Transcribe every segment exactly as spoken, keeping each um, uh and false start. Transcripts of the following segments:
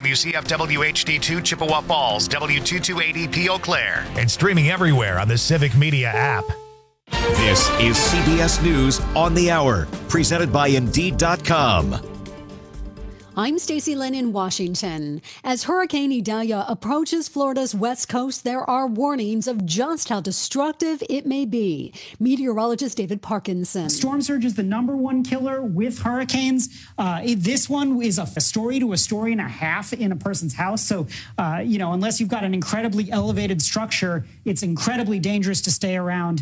W C F W H D two Chippewa Falls, W two two eight E P Eau Claire. And streaming everywhere on the Civic Media app. This is C B S News on the Hour, presented by Indeed dot com. I'm Stacey Lynn in Washington. As Hurricane Idalia approaches Florida's west coast, there are warnings of just how destructive it may be. Meteorologist David Parkinson. Storm surge is the number one killer with hurricanes. Uh, it, this one is a, a story to a story and a half in a person's house. So, uh, you know, unless you've got an incredibly elevated structure, it's incredibly dangerous to stay around.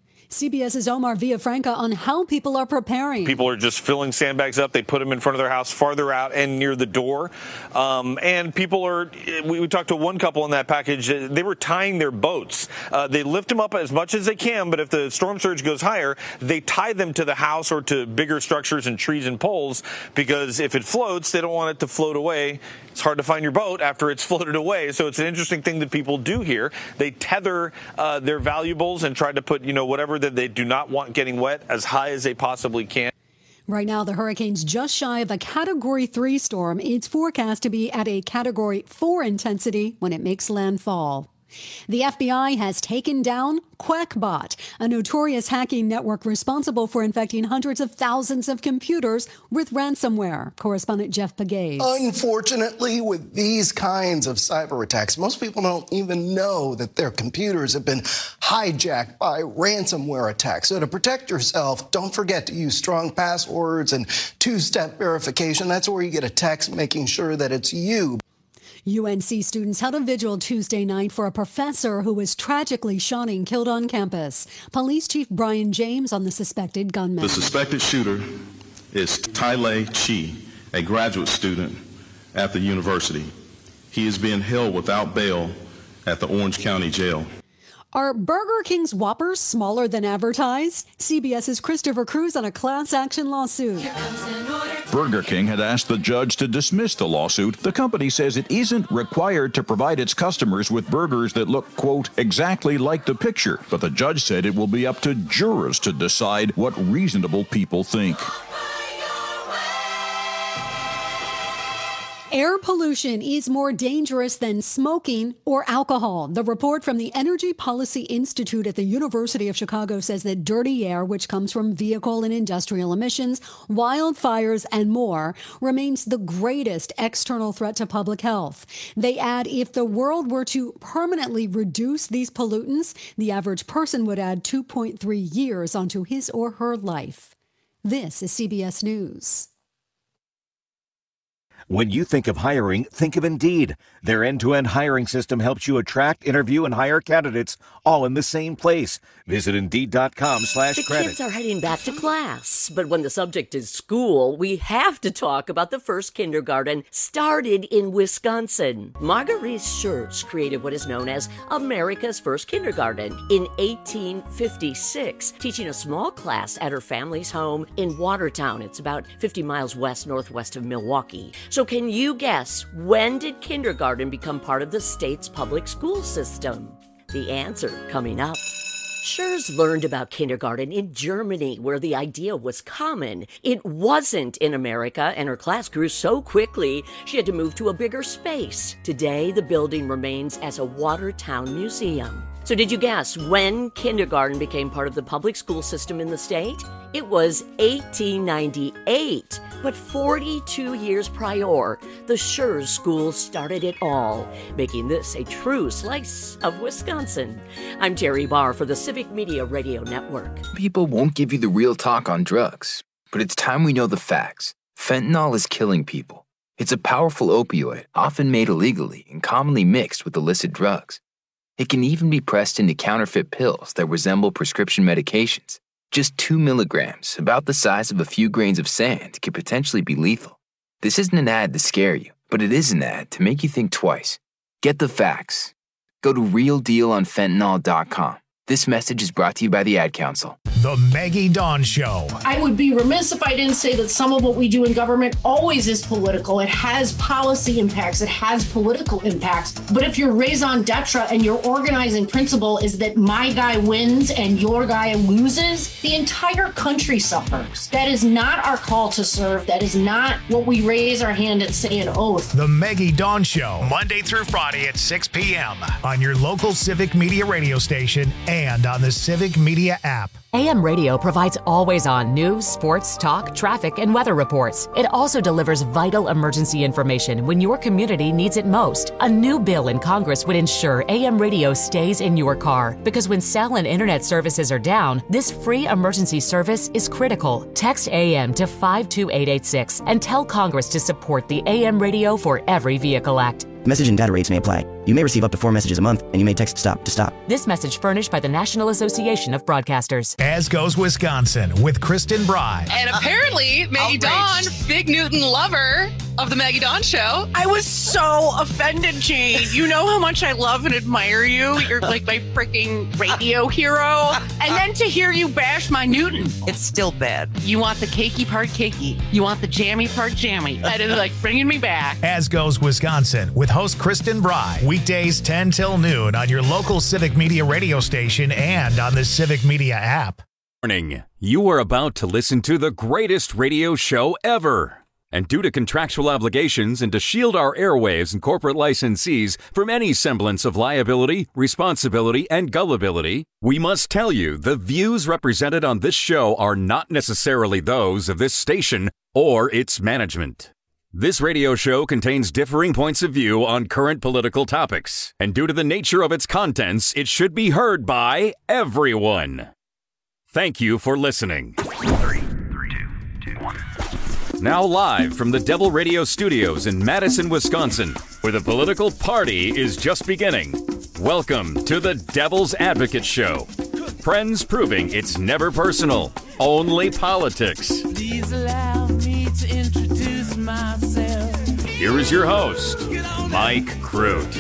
CBS's Omar Villafranca on how people are preparing. People are just filling sandbags up. They put them in front of their house farther out and near the door. Um, and people are, we, we talked to one couple in that package, they were tying their boats. Uh, they lift them up as much as they can, but if the storm surge goes higher, they tie them to the house or to bigger structures and trees and poles, because if it floats, they don't want it to float away. It's hard to find your boat after it's floated away. So it's an interesting thing that people do here. They tether uh, their valuables and try to put, you know, whatever that they do not want getting wet as high as they possibly can. Right now, the hurricane's just shy of a Category three storm. It's forecast to be at a Category four intensity when it makes landfall. The F B I has taken down QuackBot, a notorious hacking network responsible for infecting hundreds of thousands of computers with ransomware. Correspondent Jeff Pegues. Unfortunately, with these kinds of cyber attacks, most people don't even know that their computers have been hijacked by ransomware attacks. So to protect yourself, don't forget to use strong passwords and two-step verification. That's where you get a text making sure that it's you. U N C students held a vigil Tuesday night for a professor who was tragically shot and killed on campus. Police Chief Brian James on the suspected gunman. The suspected shooter is Tylay Chi, a graduate student at the university. He is being held without bail at the Orange County Jail. Are Burger King's Whoppers smaller than advertised? CBS's Christopher Cruz on a class action lawsuit. Burger King had asked the judge to dismiss the lawsuit. The company says it isn't required to provide its customers with burgers that look, quote, exactly like the picture. But the judge said it will be up to jurors to decide what reasonable people think. Air pollution is more dangerous than smoking or alcohol. The report from the Energy Policy Institute at the University of Chicago says that dirty air, which comes from vehicle and industrial emissions, wildfires, and more, remains the greatest external threat to public health. They add if the world were to permanently reduce these pollutants, the average person would add two point three years onto his or her life. This is C B S News. When you think of hiring, think of Indeed. Their end-to-end hiring system helps you attract, interview, and hire candidates all in the same place. Visit Indeed.com slash credit. The kids are heading back to class, but when the subject is school, we have to talk about the first kindergarten started in Wisconsin. Marguerite Schurz created what is known as America's first kindergarten in eighteen fifty-six, teaching a small class at her family's home in Watertown. It's about fifty miles west northwest of Milwaukee. So can you guess, when did kindergarten become part of the state's public school system? The answer coming up. Schurz learned about kindergarten in Germany, where the idea was common. It wasn't in America, and her class grew so quickly, she had to move to a bigger space. Today, the building remains as a Watertown museum. So did you guess when kindergarten became part of the public school system in the state? It was eighteen ninety-eight. But forty-two years prior, the Schurz School started it all, making this a true slice of Wisconsin. I'm Terry Barr for the Civic Media Radio Network. People won't give you the real talk on drugs, but it's time we know the facts. Fentanyl is killing people. It's a powerful opioid, often made illegally and commonly mixed with illicit drugs. It can even be pressed into counterfeit pills that resemble prescription medications. Just two milligrams, about the size of a few grains of sand, could potentially be lethal. This isn't an ad to scare you, but it is an ad to make you think twice. Get the facts. Go to real deal on fentanyl dot com. This message is brought to you by the Ad Council. The Maggie Dawn Show. I would be remiss if I didn't say that some of what we do in government always is political. It has policy impacts. It has political impacts. But if your raison d'etre and your organizing principle is that my guy wins and your guy loses, the entire country suffers. That is not our call to serve. That is not what we raise our hand and say an oath. The Maggie Dawn Show, Monday through Friday at six p.m. on your local Civic Media radio station and on the Civic Media app. A M Radio provides always-on news, sports, talk, traffic, and weather reports. It also delivers vital emergency information when your community needs it most. A new bill in Congress would ensure A M Radio stays in your car, because when cell and internet services are down, this free emergency service is critical. Text A M to five two eight eight six and tell Congress to support the A M Radio for Every Vehicle Act. Message and data rates may apply. You may receive up to four messages a month, and you may text STOP to stop. This message furnished by the National Association of Broadcasters. As Goes Wisconsin with Kristen Bry. And apparently, Maggie Dawn, Big Newton lover of the Maggie Dawn Show. I was so offended, Jane. You know how much I love and admire you. You're like my freaking radio hero. And then to hear you bash my Newton, it's still bad. You want the cakey part cakey. You want the jammy part jammy. That is like bringing me back. As Goes Wisconsin with host Kristen Bry. Weekdays ten till noon on your local Civic Media radio station and on the Civic Media app. Warning, you are about to listen to the greatest radio show ever. And due to contractual obligations and to shield our airwaves and corporate licensees from any semblance of liability, responsibility, and gullibility, we must tell you the views represented on this show are not necessarily those of this station or its management. This radio show contains differing points of view on current political topics, and due to the nature of its contents, it should be heard by everyone. Thank you for listening. Three, three, two, two, one. Now live from the Devil Radio Studios in Madison, Wisconsin, where the political party is just beginning. Welcome to the Devil's Advocate Show. Friends proving it's never personal, only politics. Please allow me to introduce myself. Here is your host, Mike Crute.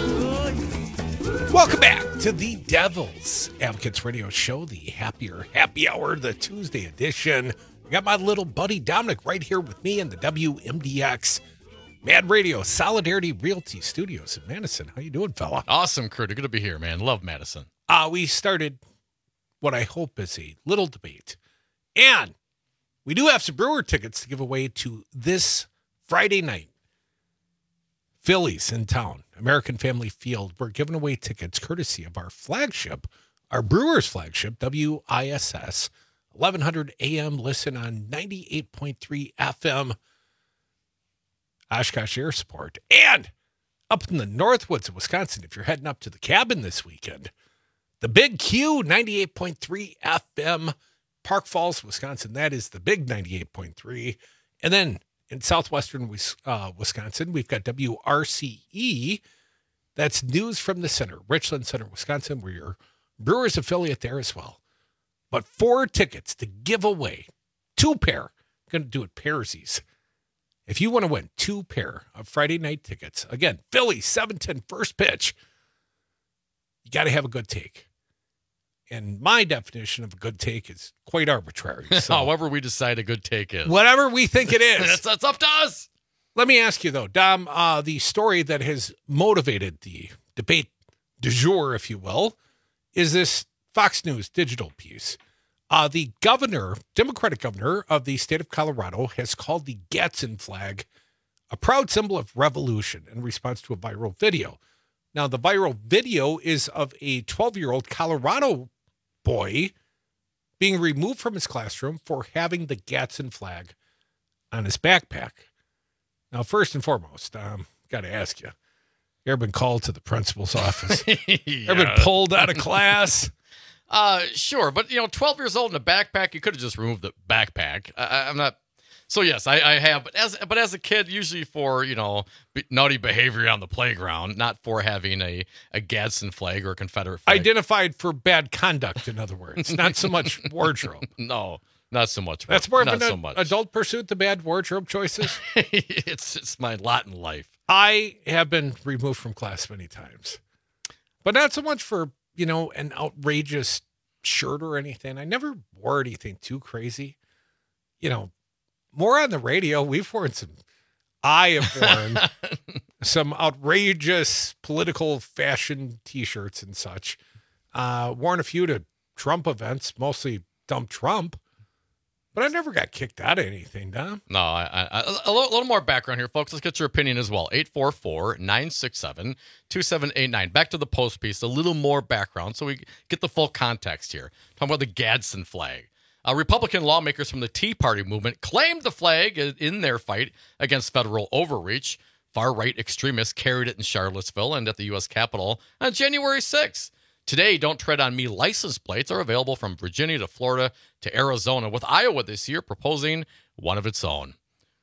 Welcome back to the Devil's Advocates Radio Show, the happier happy hour, the Tuesday edition. I got my little buddy Dominic right here with me in the W M D X Mad Radio Solidarity Realty Studios in Madison. How you doing, fella? Awesome, Crute. Good to be here, man. Love Madison. Uh, we started what I hope is a little debate. And we do have some Brewer tickets to give away to this Friday night. Phillies in town, American Family Field. We're giving away tickets courtesy of our flagship, our Brewers flagship, W I S S, eleven hundred A M. Listen on ninety-eight point three F M, Oshkosh Air Support. And up in the Northwoods of Wisconsin, if you're heading up to the cabin this weekend, the Big Q, ninety-eight point three F M, Park Falls, Wisconsin. That is the big ninety-eight point three. And then in southwestern uh, Wisconsin, we've got W R C E. That's News from the Center, Richland Center, Wisconsin. We're your Brewers affiliate there as well. But four tickets to give away, two pair. I'm going to do it pairsies. If you want to win two pair of Friday night tickets, again, Philly, seven ten first pitch, you got to have a good take. And my definition of a good take is quite arbitrary. So however we decide a good take is. Whatever we think it is. that's, that's up to us. Let me ask you, though, Dom, uh, the story that has motivated the debate du jour, if you will, is this Fox News digital piece. Uh, the governor, Democratic governor of the state of Colorado, has called the Gadsden flag a proud symbol of revolution in response to a viral video. Now, the viral video is of a twelve-year-old Colorado boy being removed from his classroom for having the Gadsden flag on his backpack. Now, first and foremost, um, got to ask you, you ever been called to the principal's office? yeah. Ever been pulled out of class? Uh, sure, but, you know, twelve years old in a backpack, you could have just removed the backpack. I, I'm not... So, yes, I, I have, but as but as a kid, usually for, you know, b- naughty behavior on the playground, not for having a, a Gadsden flag or a Confederate flag. Identified for bad conduct, in other words, not so much wardrobe. No, not so much. That's more of not an so much. adult pursuit, the bad wardrobe choices? it's it's my lot in life. I have been removed from class many times, but not so much for you know, an outrageous shirt or anything. I never wore anything too crazy. You know, more on the radio. We've worn some, I have worn some outrageous political fashion T-shirts and such. Uh, worn a few to Trump events, mostly dump Trump. But I never got kicked out of anything, Dom. No, I, I, a little, little more background here, folks. Let's get your opinion as well. eight four four, nine six seven, two seven eight nine. Back to the Post piece, a little more background so we get the full context here. Talking about the Gadsden flag. Uh, Republican lawmakers from the Tea Party movement claimed the flag in their fight against federal overreach. Far-right extremists carried it in Charlottesville and at the U S Capitol on January sixth. Today, Don't Tread on Me license plates are available from Virginia to Florida to Arizona, with Iowa this year proposing one of its own.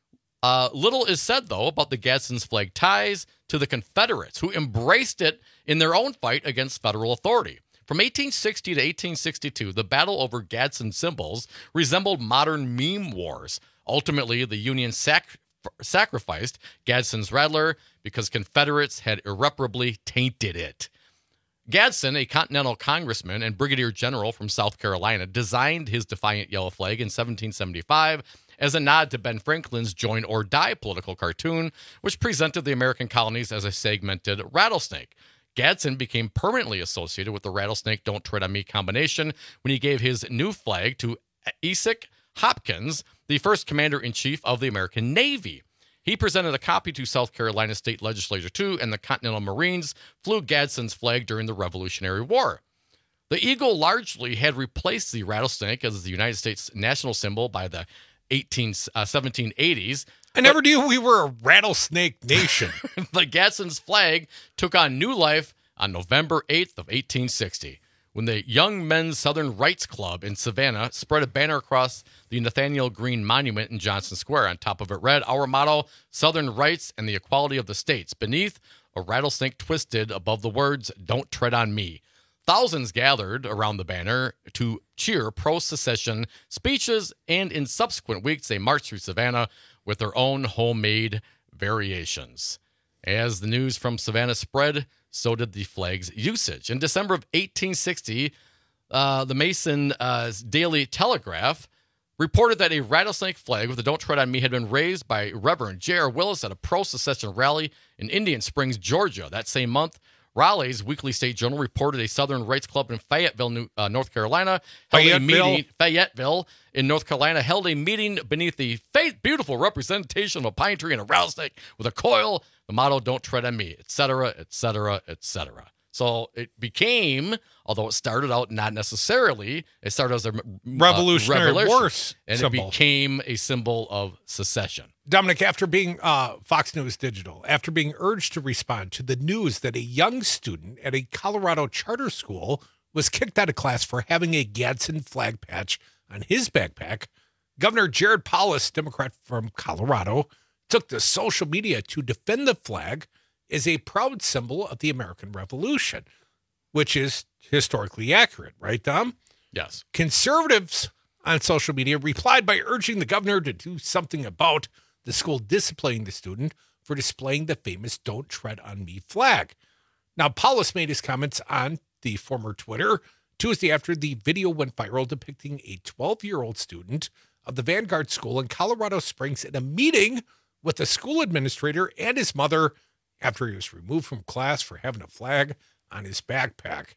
Uh, little is said, though, about the Gadsden's flag ties to the Confederates, who embraced it in their own fight against federal authority. From eighteen sixty to eighteen sixty-two, the battle over Gadsden symbols resembled modern meme wars. Ultimately, the Union sac- sacrificed Gadsden's Rattler because Confederates had irreparably tainted it. Gadsden, a Continental Congressman and Brigadier General from South Carolina, designed his defiant yellow flag in seventeen seventy-five as a nod to Ben Franklin's Join or Die political cartoon, which presented the American colonies as a segmented rattlesnake. Gadsden became permanently associated with the rattlesnake Don't Tread on Me combination when he gave his new flag to Esek Hopkins, the first commander-in-chief of the American Navy. He presented a copy to South Carolina State Legislature, too, and the Continental Marines flew Gadsden's flag during the Revolutionary War. The eagle largely had replaced the rattlesnake as the United States national symbol by the eighteen, uh, seventeen eighties. I never knew we were a rattlesnake nation. The Gadsden's flag took on new life on November eighth of eighteen sixty. When the Young Men's Southern Rights Club in Savannah spread a banner across the Nathaniel Greene Monument in Johnson Square. On top of it read, "Our motto, Southern rights and the equality of the states." Beneath, a rattlesnake twisted above the words, "Don't tread on me." Thousands gathered around the banner to cheer pro-secession speeches, and in subsequent weeks, they marched through Savannah with their own homemade variations. As the news from Savannah spread, so did the flag's usage. In December of eighteen sixty, uh, the Mason uh, Daily Telegraph reported that a rattlesnake flag with the "Don't Tread on Me" had been raised by Reverend J R Willis at a pro-secession rally in Indian Springs, Georgia. That same month, Raleigh's Weekly State Journal reported a Southern Rights Club in Fayetteville, New, uh, North Carolina, held a meeting. Fayetteville in North Carolina held a meeting beneath the faith, beautiful representation of a pine tree and a rattlesnake with a coil. The motto, "Don't tread on me," et cetera, et cetera, et cetera. So it became, although it started out not necessarily, it started as a uh, Revolutionary revolution, War and symbol. It became a symbol of secession. Dominic, after being uh, Fox News Digital, after being urged to respond to the news that a young student at a Colorado charter school was kicked out of class for having a Gadsden flag patch on his backpack, Governor Jared Polis, Democrat from Colorado, took to social media to defend the flag as a proud symbol of the American Revolution, which is historically accurate, right, Dom? Yes. Conservatives on social media replied by urging the governor to do something about the school disciplining the student for displaying the famous "Don't Tread on Me" flag. Now, Paulus made his comments on the former Twitter Tuesday after the video went viral depicting a twelve-year-old student of the Vanguard School in Colorado Springs in a meeting with the school administrator and his mother after he was removed from class for having a flag on his backpack.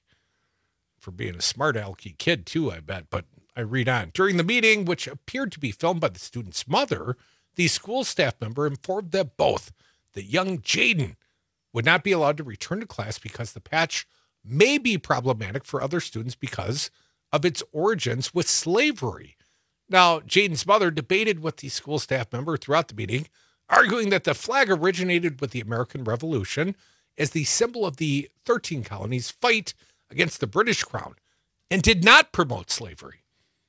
For being a smart alecky kid, too, I bet. But I read on. During the meeting, which appeared to be filmed by the student's mother, the school staff member informed them both that young Jaden would not be allowed to return to class because the patch may be problematic for other students because of its origins with slavery. Now, Jaden's mother debated with the school staff member throughout the meeting, arguing that the flag originated with the American Revolution as the symbol of the thirteen colonies' fight against the British crown and did not promote slavery.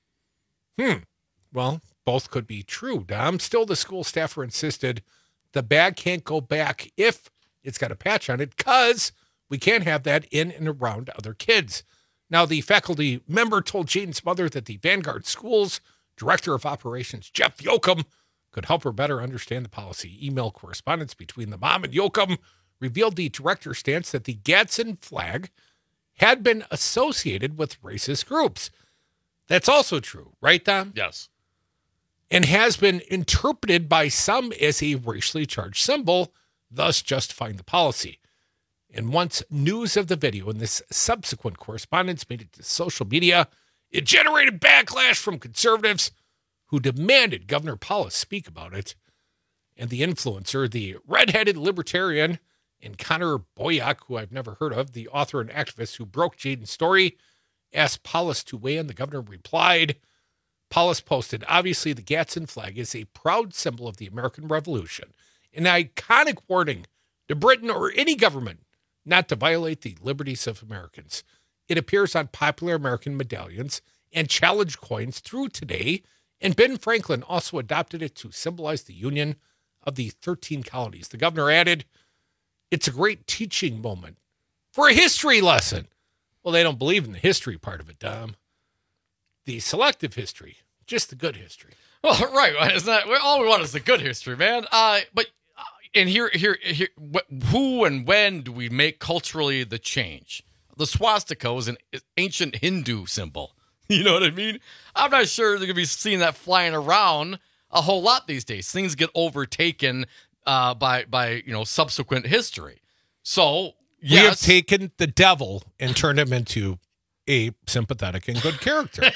Hmm. Well, both could be true, Dom. Still, the school staffer insisted the bag can't go back if it's got a patch on it because we can't have that in and around other kids. Now, the faculty member told Jaden's mother that the Vanguard School's Director of Operations, Jeff Yoakum, could help her better understand the policy. Email correspondence between the mom and Yoakum revealed the director's stance that the Gadsden flag had been associated with racist groups. That's also true, right, Dom? Yes. And has been interpreted by some as a racially charged symbol, thus justifying the policy. And once news of the video and this subsequent correspondence made it to social media, it generated backlash from conservatives who demanded Governor Polis speak about it. And the influencer, the redheaded libertarian, and Connor Boyack, who I've never heard of, the author and activist who broke Jaden's story, asked Polis to weigh in. The governor replied. Polis posted, obviously the Gadsden flag is a proud symbol of the American Revolution, an iconic warning to Britain or any government not to violate the liberties of Americans. It appears on popular American medallions and challenge coins through today, and Ben Franklin also adopted it to symbolize the union of the thirteen colonies. The governor added, it's a great teaching moment for a history lesson. Well, they don't believe in the history part of it, Dom. The selective history, just the good history. Well, right. It's not, all we want is the good history, man. Uh, but uh, and here, here, here, wh- who and when do we make culturally the change? The swastika was an ancient Hindu symbol. You know what I mean? I'm not sure they're going to be seeing that flying around a whole lot these days. Things get overtaken uh, by by you know subsequent history. So yes, we have taken the devil and turned him into a sympathetic and good character.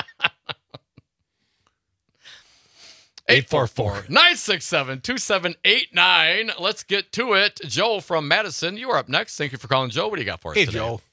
eight four four, nine six seven, two seven eight nine. Let's get to it. Joe from Madison, you are up next. Thank you for calling, Joe. What do you got for us hey, today? Hey, Joe.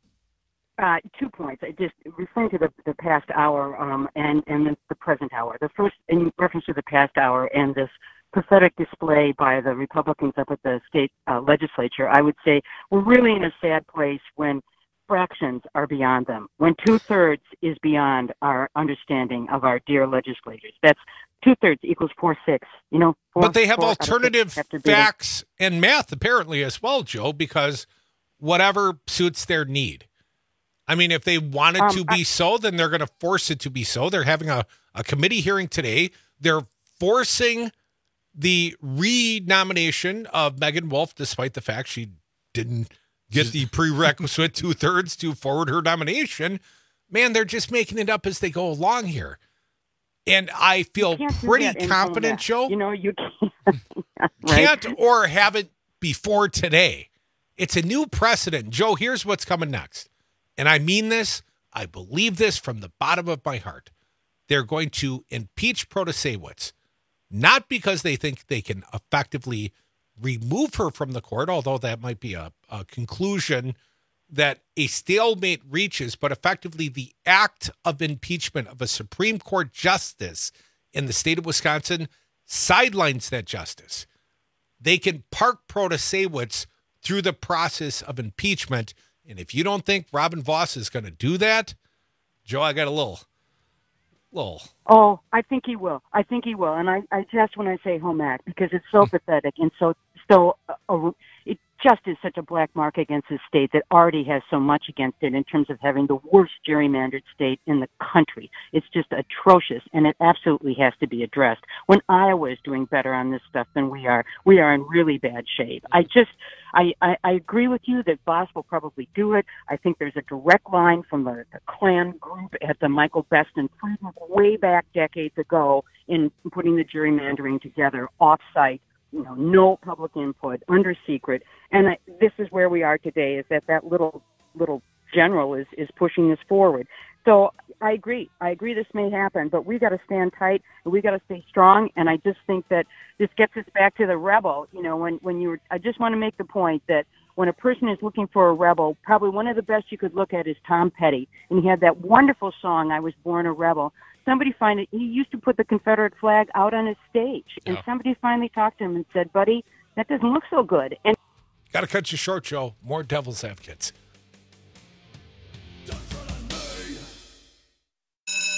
Uh, two points. I just referring to the, the past hour um, and, and the, the present hour. The first, in reference to the past hour and this pathetic display by the Republicans up at the state uh, legislature, I would say we're really in a sad place when fractions are beyond them, when two-thirds is beyond our understanding of our dear legislators. That's two-thirds equals four-six, you know. Four, but they have four alternative facts and math, apparently, as well, Joe, because whatever suits their need. I mean, if they want it um, to be I, so, then they're going to force it to be so. They're having a, a committee hearing today. They're forcing the re-nomination of Megan Wolf, despite the fact she didn't get the prerequisite two-thirds to forward her nomination. Man, they're just making it up as they go along here. And I feel pretty confident, Joe. You know, you can't. Right? Can't or haven't before today. It's a new precedent. Joe, here's what's coming next. And I mean this, I believe this from the bottom of my heart. They're going to impeach Protasewicz, not because they think they can effectively remove her from the court, although that might be a, a conclusion that a stalemate reaches, but effectively the act of impeachment of a Supreme Court justice in the state of Wisconsin sidelines that justice. They can park Protasewicz through the process of impeachment. And if you don't think Robin Vos is going to do that, Joe, I got a little, little. Oh, I think he will. I think he will. And I, I jest when I say home act because it's so pathetic and so, so uh, uh, it just is such a black mark against this state that already has so much against it in terms of having the worst gerrymandered state in the country. It's just atrocious, and it absolutely has to be addressed. When Iowa is doing better on this stuff than we are, we are in really bad shape. I just, I, I, I agree with you that Vos will probably do it. I think there's a direct line from the, the Klan group at the Michael Best and Friedman way back decades ago in putting the gerrymandering together off-site. You know, no public input, under secret, and I, this is where we are today. Is that that little little general is is pushing this forward? So I agree. I agree this may happen, but we got to stand tight and we got to stay strong. And I just think that this gets us back to the rebel. You know, when when you were, I just want to make the point that when a person is looking for a rebel, probably one of the best you could look at is Tom Petty, and he had that wonderful song, "I Was Born a Rebel." Somebody find it. He used to put the Confederate flag out on his stage, and yeah. somebody finally talked to him and said, "Buddy, that doesn't look so good." And got to cut you short, Joe. More Devil's Advocates. The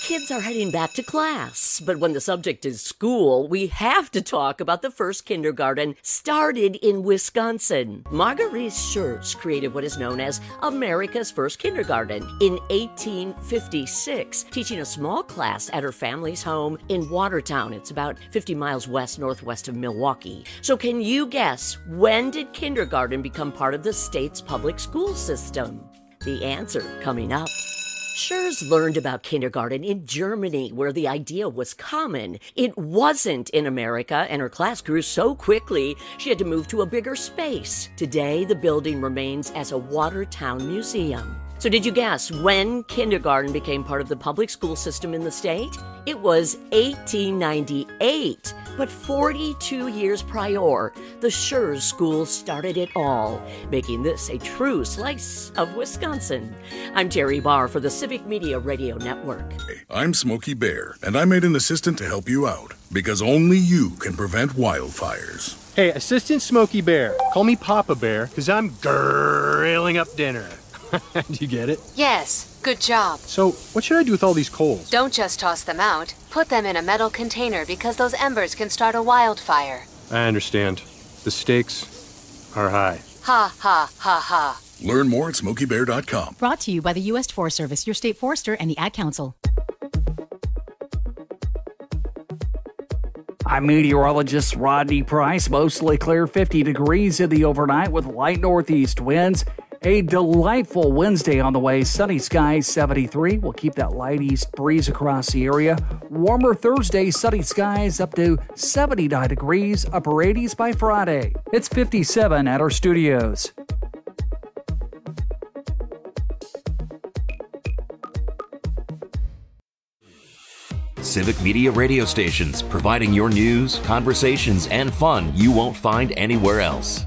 Kids are heading back to class, but when the subject is school, we have to talk about the first kindergarten started in Wisconsin. Marguerite Schurz created what is known as America's first kindergarten in eighteen fifty-six, teaching a small class at her family's home in Watertown. It's about fifty miles west northwest of Milwaukee. So can you guess, when did kindergarten become part of the state's public school system? The answer coming up. Schurz learned about kindergarten in Germany, where the idea was common. It wasn't in America, and her class grew so quickly she had to move to a bigger space. Today, the building remains as a Watertown museum. So did you guess when kindergarten became part of the public school system in the state? It was eighteen ninety-eight, but forty-two years prior, the Schurz School started it all, making this a true slice of Wisconsin. I'm Terry Barr for the Civic Media Radio Network. I'm Smokey Bear, and I made an assistant to help you out, because only you can prevent wildfires. Hey, Assistant Smokey Bear, call me Papa Bear, because I'm grilling up dinner. Do you get it? Yes, good job. So, what should I do with all these coals? Don't just toss them out. Put them in a metal container because those embers can start a wildfire. I understand. The stakes are high. Ha, ha, ha, ha. Learn more at smokey bear dot com. Brought to you by the U S Forest Service, your state forester, and the Ad Council. I'm meteorologist Rodney Price. Mostly clear, fifty degrees in the overnight with light northeast winds. A delightful Wednesday on the way. Sunny skies, seventy-three. We'll keep that light east breeze across the area. Warmer Thursday, sunny skies up to seventy-nine degrees, upper eighties by Friday. It's fifty-seven at our studios. Civic Media radio stations, providing your news, conversations, and fun you won't find anywhere else.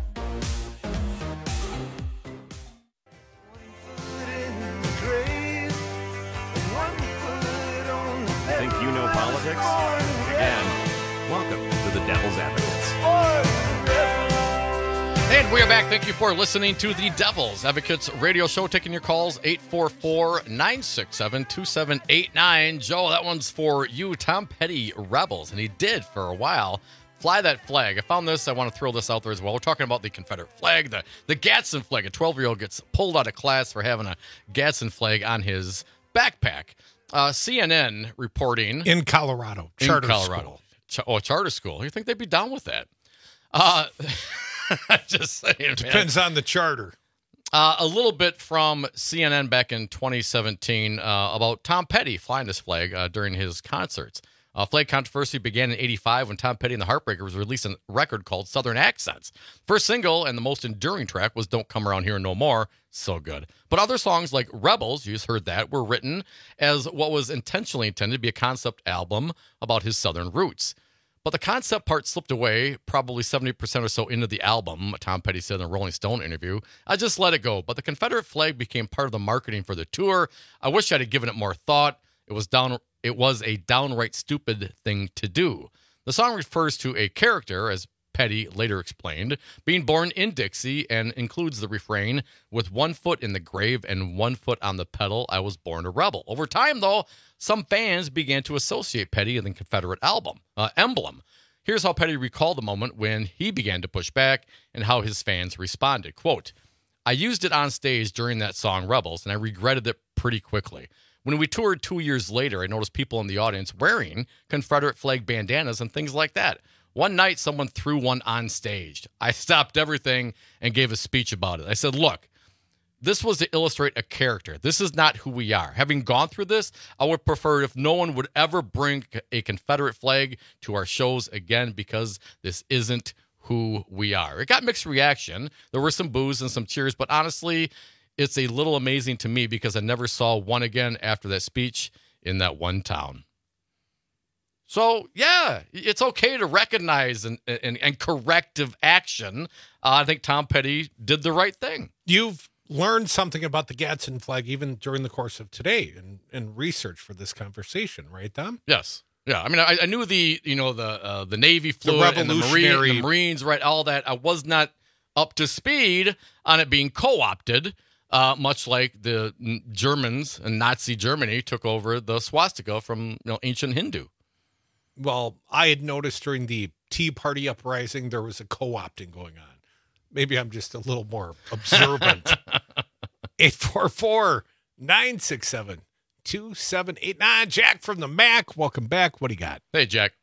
Think you know politics? Again, welcome to the Devil's Advocates. And we are back. Thank you for listening to the Devil's Advocates radio show. Taking your calls, eight four four, nine six seven, two seven eight nine. Joe, that one's for you. Tom Petty, Rebels, and he did for a while fly that flag. I found this. I want to throw this out there as well. We're talking about the Confederate flag, the, the Gadsden flag. A twelve-year-old gets pulled out of class for having a Gadsden flag on his backpack. Uh, C N N reporting in Colorado, charter in Colorado. school. Ch- oh, charter school. You think they'd be down with that? Uh, just saying, depends man. on the charter. Uh, a little bit from C N N back in twenty seventeen uh, about Tom Petty flying this flag uh, during his concerts. Uh, flag controversy began in eighty-five when Tom Petty and the Heartbreakers released a record called Southern Accents. First single and the most enduring track was Don't Come Around Here No More. So good. But other songs like Rebels, you just heard that, were written as what was intentionally intended to be a concept album about his Southern roots. But the concept part slipped away probably seventy percent or so into the album, Tom Petty said in a Rolling Stone interview. I just let it go. But the Confederate flag became part of the marketing for the tour. I wish I'd have given it more thought. It was down. It was a downright stupid thing to do. The song refers to a character, as Petty later explained, being born in Dixie, and includes the refrain, with one foot in the grave and one foot on the pedal, I was born a rebel. Over time, though, some fans began to associate Petty with the Confederate album, uh, emblem. Here's how Petty recalled the moment when he began to push back and how his fans responded. Quote, I used it on stage during that song, Rebels, and I regretted it pretty quickly. When we toured two years later, I noticed people in the audience wearing Confederate flag bandanas and things like that. One night, someone threw one on stage. I stopped everything and gave a speech about it. I said, look, this was to illustrate a character. This is not who we are. Having gone through this, I would prefer if no one would ever bring a Confederate flag to our shows again, because this isn't who we are. It got mixed reaction. There were some boos and some cheers, but honestly, it's a little amazing to me because I never saw one again after that speech in that one town. So, yeah, it's okay to recognize and, and, and corrective action. Uh, I think Tom Petty did the right thing. You've learned something about the Gadsden flag even during the course of today and, and research for this conversation, right, Tom? Yes. Yeah, I mean, I, I knew the, you know, the uh, the Navy fluid and the, Marine, the Marines, right, all that. I was not up to speed on it being co-opted. uh, much like the Germans and Nazi Germany took over the swastika from you know ancient Hindu. Well, I had noticed during the Tea Party uprising, there was a co-opting going on. Maybe I'm just a little more observant. eight four four, nine six seven, two seven eight nine. Jack from the Mac. Welcome back. What do you got? Hey, Jack.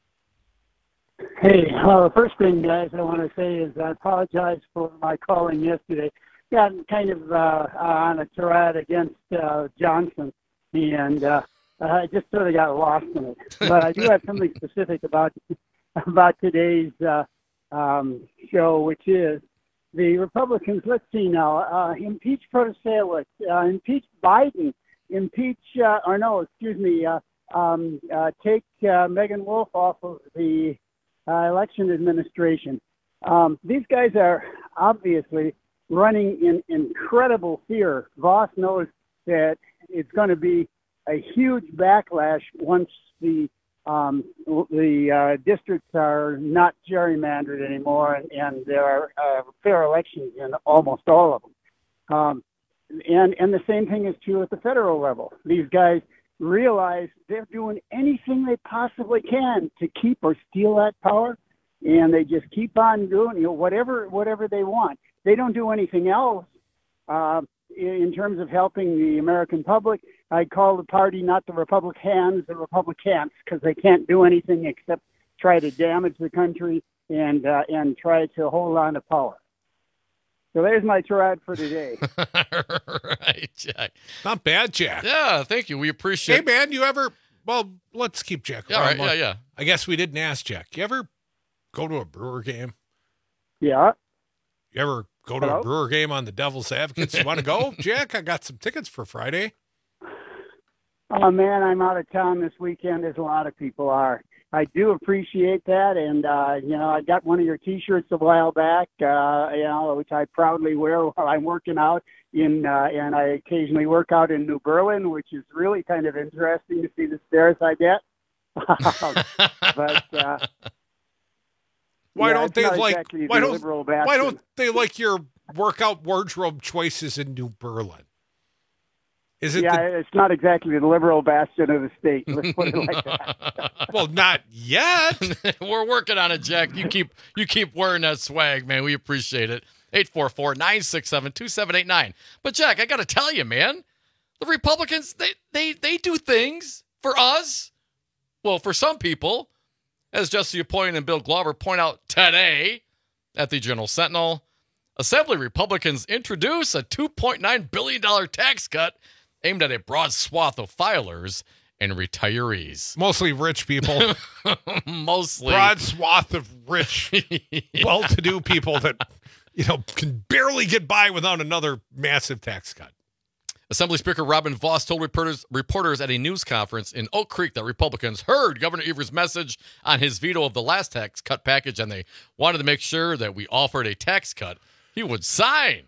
Hey, uh, the first thing, guys, I want to say is I apologize for my calling yesterday. Got kind of uh, on a tirade against uh, Johnson, and uh, I just sort of got lost in it. But I do have something specific about about today's uh, um, show, which is the Republicans. Let's see now. Uh, impeach Protasevich. Uh, impeach Biden. Impeach, uh, or no, excuse me. Uh, um, uh, take uh, Megan Wolf off of the uh, election administration. Um, these guys are obviously running in incredible fear. Voss knows that it's going to be a huge backlash once the um, the uh, districts are not gerrymandered anymore, and, and there are uh, fair elections in almost all of them. Um, and and the same thing is true at the federal level. These guys realize they're doing anything they possibly can to keep or steal that power, and they just keep on doing you know whatever whatever they want. They don't do anything else uh, in terms of helping the American public. I call the party not the Republicans, the Republicans, because they can't do anything except try to damage the country and uh, and try to hold on to power. So there's my tirade for today. Right, Jack. Not bad, Jack. Yeah, thank you. We appreciate. Hey, man, you ever? Well, let's keep Jack. Yeah, right. Yeah, yeah. I guess we didn't ask Jack. You ever go to a Brewer game? Yeah. You ever go to Hello? a Brewer game on the Devil's Advocates? You want to go, Jack? I got some tickets for Friday. Oh, man, I'm out of town this weekend, as a lot of people are. I do appreciate that, and, uh, you know, I got one of your T-shirts a while back, uh, you know, which I proudly wear while I'm working out, in, uh, and I occasionally work out in New Berlin, which is really kind of interesting to see the stares I get. but uh, why yeah, don't it's they not like? exactly Why the don't? liberal Why bastion. don't they like your workout wardrobe choices in New Berlin? Is it? Yeah, the, it's not exactly the liberal bastion of the state. Let's put it like that. well, not yet. We're working on it, Jack. You keep you keep wearing that swag, man. We appreciate it. eight four four, nine six seven, two seven eight nine. But, Jack, I got to tell you, man, the Republicans, they, they, they do things for us. Well, for some people, as Jesse Appoint and Bill Glover point out today at the Journal Sentinel, Assembly Republicans introduce a two point nine billion dollars tax cut aimed at a broad swath of filers and retirees. Mostly rich people. Mostly. Broad swath of rich, yeah. well-to-do people that, you know, can barely get by without another massive tax cut. Assembly Speaker Robin Voss told reporters, reporters at a news conference in Oak Creek that Republicans heard Governor Evers' message on his veto of the last tax cut package, and they wanted to make sure that we offered a tax cut he would sign.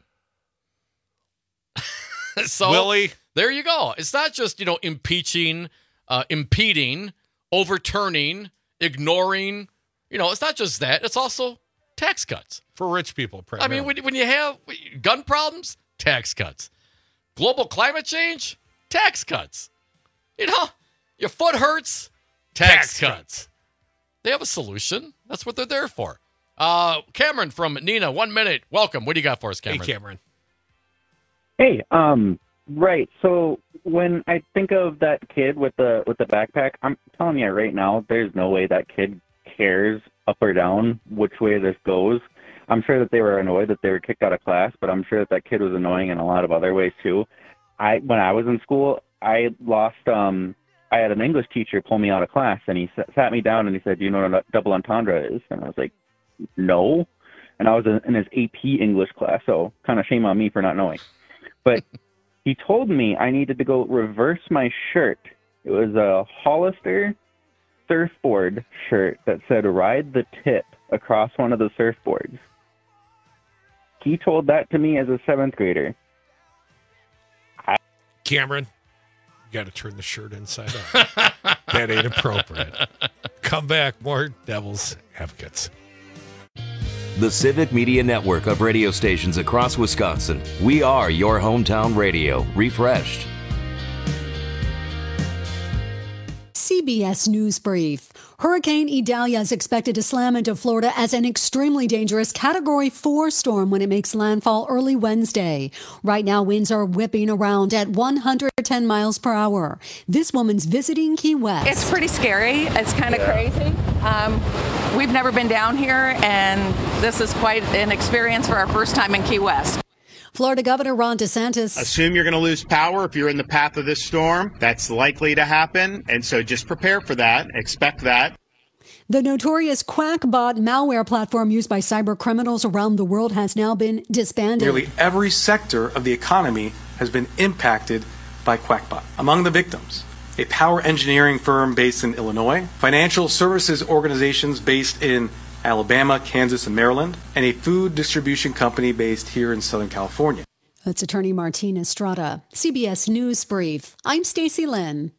So, Willie? There you go. It's not just, you know, impeaching, uh, impeding, overturning, ignoring. You know, it's not just that. It's also tax cuts. For rich people, I mean, when, when you have gun problems, tax cuts. Global climate change, tax cuts. You know, your foot hurts, tax, tax cuts. cuts. They have a solution. That's what they're there for. Uh, Cameron from Nina, one minute. Welcome. What do you got for us, Cameron? Hey, Cameron. Hey, um, right. So when I think of that kid with the with the backpack, I'm telling you right now, there's no way that kid cares up or down which way this goes. I'm sure that they were annoyed that they were kicked out of class, but I'm sure that that kid was annoying in a lot of other ways too. I when I was in school, I lost. Um, I had an English teacher pull me out of class, and he sat me down and he said, "Do you know what a double entendre is?" And I was like, "No." And I was in his A P English class, so kind of shame on me for not knowing. But he told me I needed to go reverse my shirt. It was a Hollister surfboard shirt that said "Ride the Tip" across one of the surfboards. He told that to me as a seventh grader. I- Cameron, you got to turn the shirt inside out. That ain't appropriate. Come back, more Devil's Advocates. the Civic Media Network of radio stations across Wisconsin. We are your hometown radio, refreshed. C B S News Brief. Hurricane Idalia is expected to slam into Florida as an extremely dangerous Category four storm when it makes landfall early Wednesday. Right now, winds are whipping around at one hundred ten miles per hour. This woman's visiting Key West. It's pretty scary. It's kind of yeah. crazy. Um, we've never been down here, and this is quite an experience for our first time in Key West. Florida Governor Ron DeSantis. Assume you're going to lose power if you're in the path of this storm. That's likely to happen. And so just prepare for that. Expect that. The notorious QuackBot malware platform used by cyber criminals around the world has now been disbanded. Nearly every sector of the economy has been impacted by QuackBot. Among the victims, a power engineering firm based in Illinois, financial services organizations based in Alabama, Kansas, and Maryland, and a food distribution company based here in Southern California. That's attorney Martin Estrada. C B S News Brief. I'm Stacy Lynn.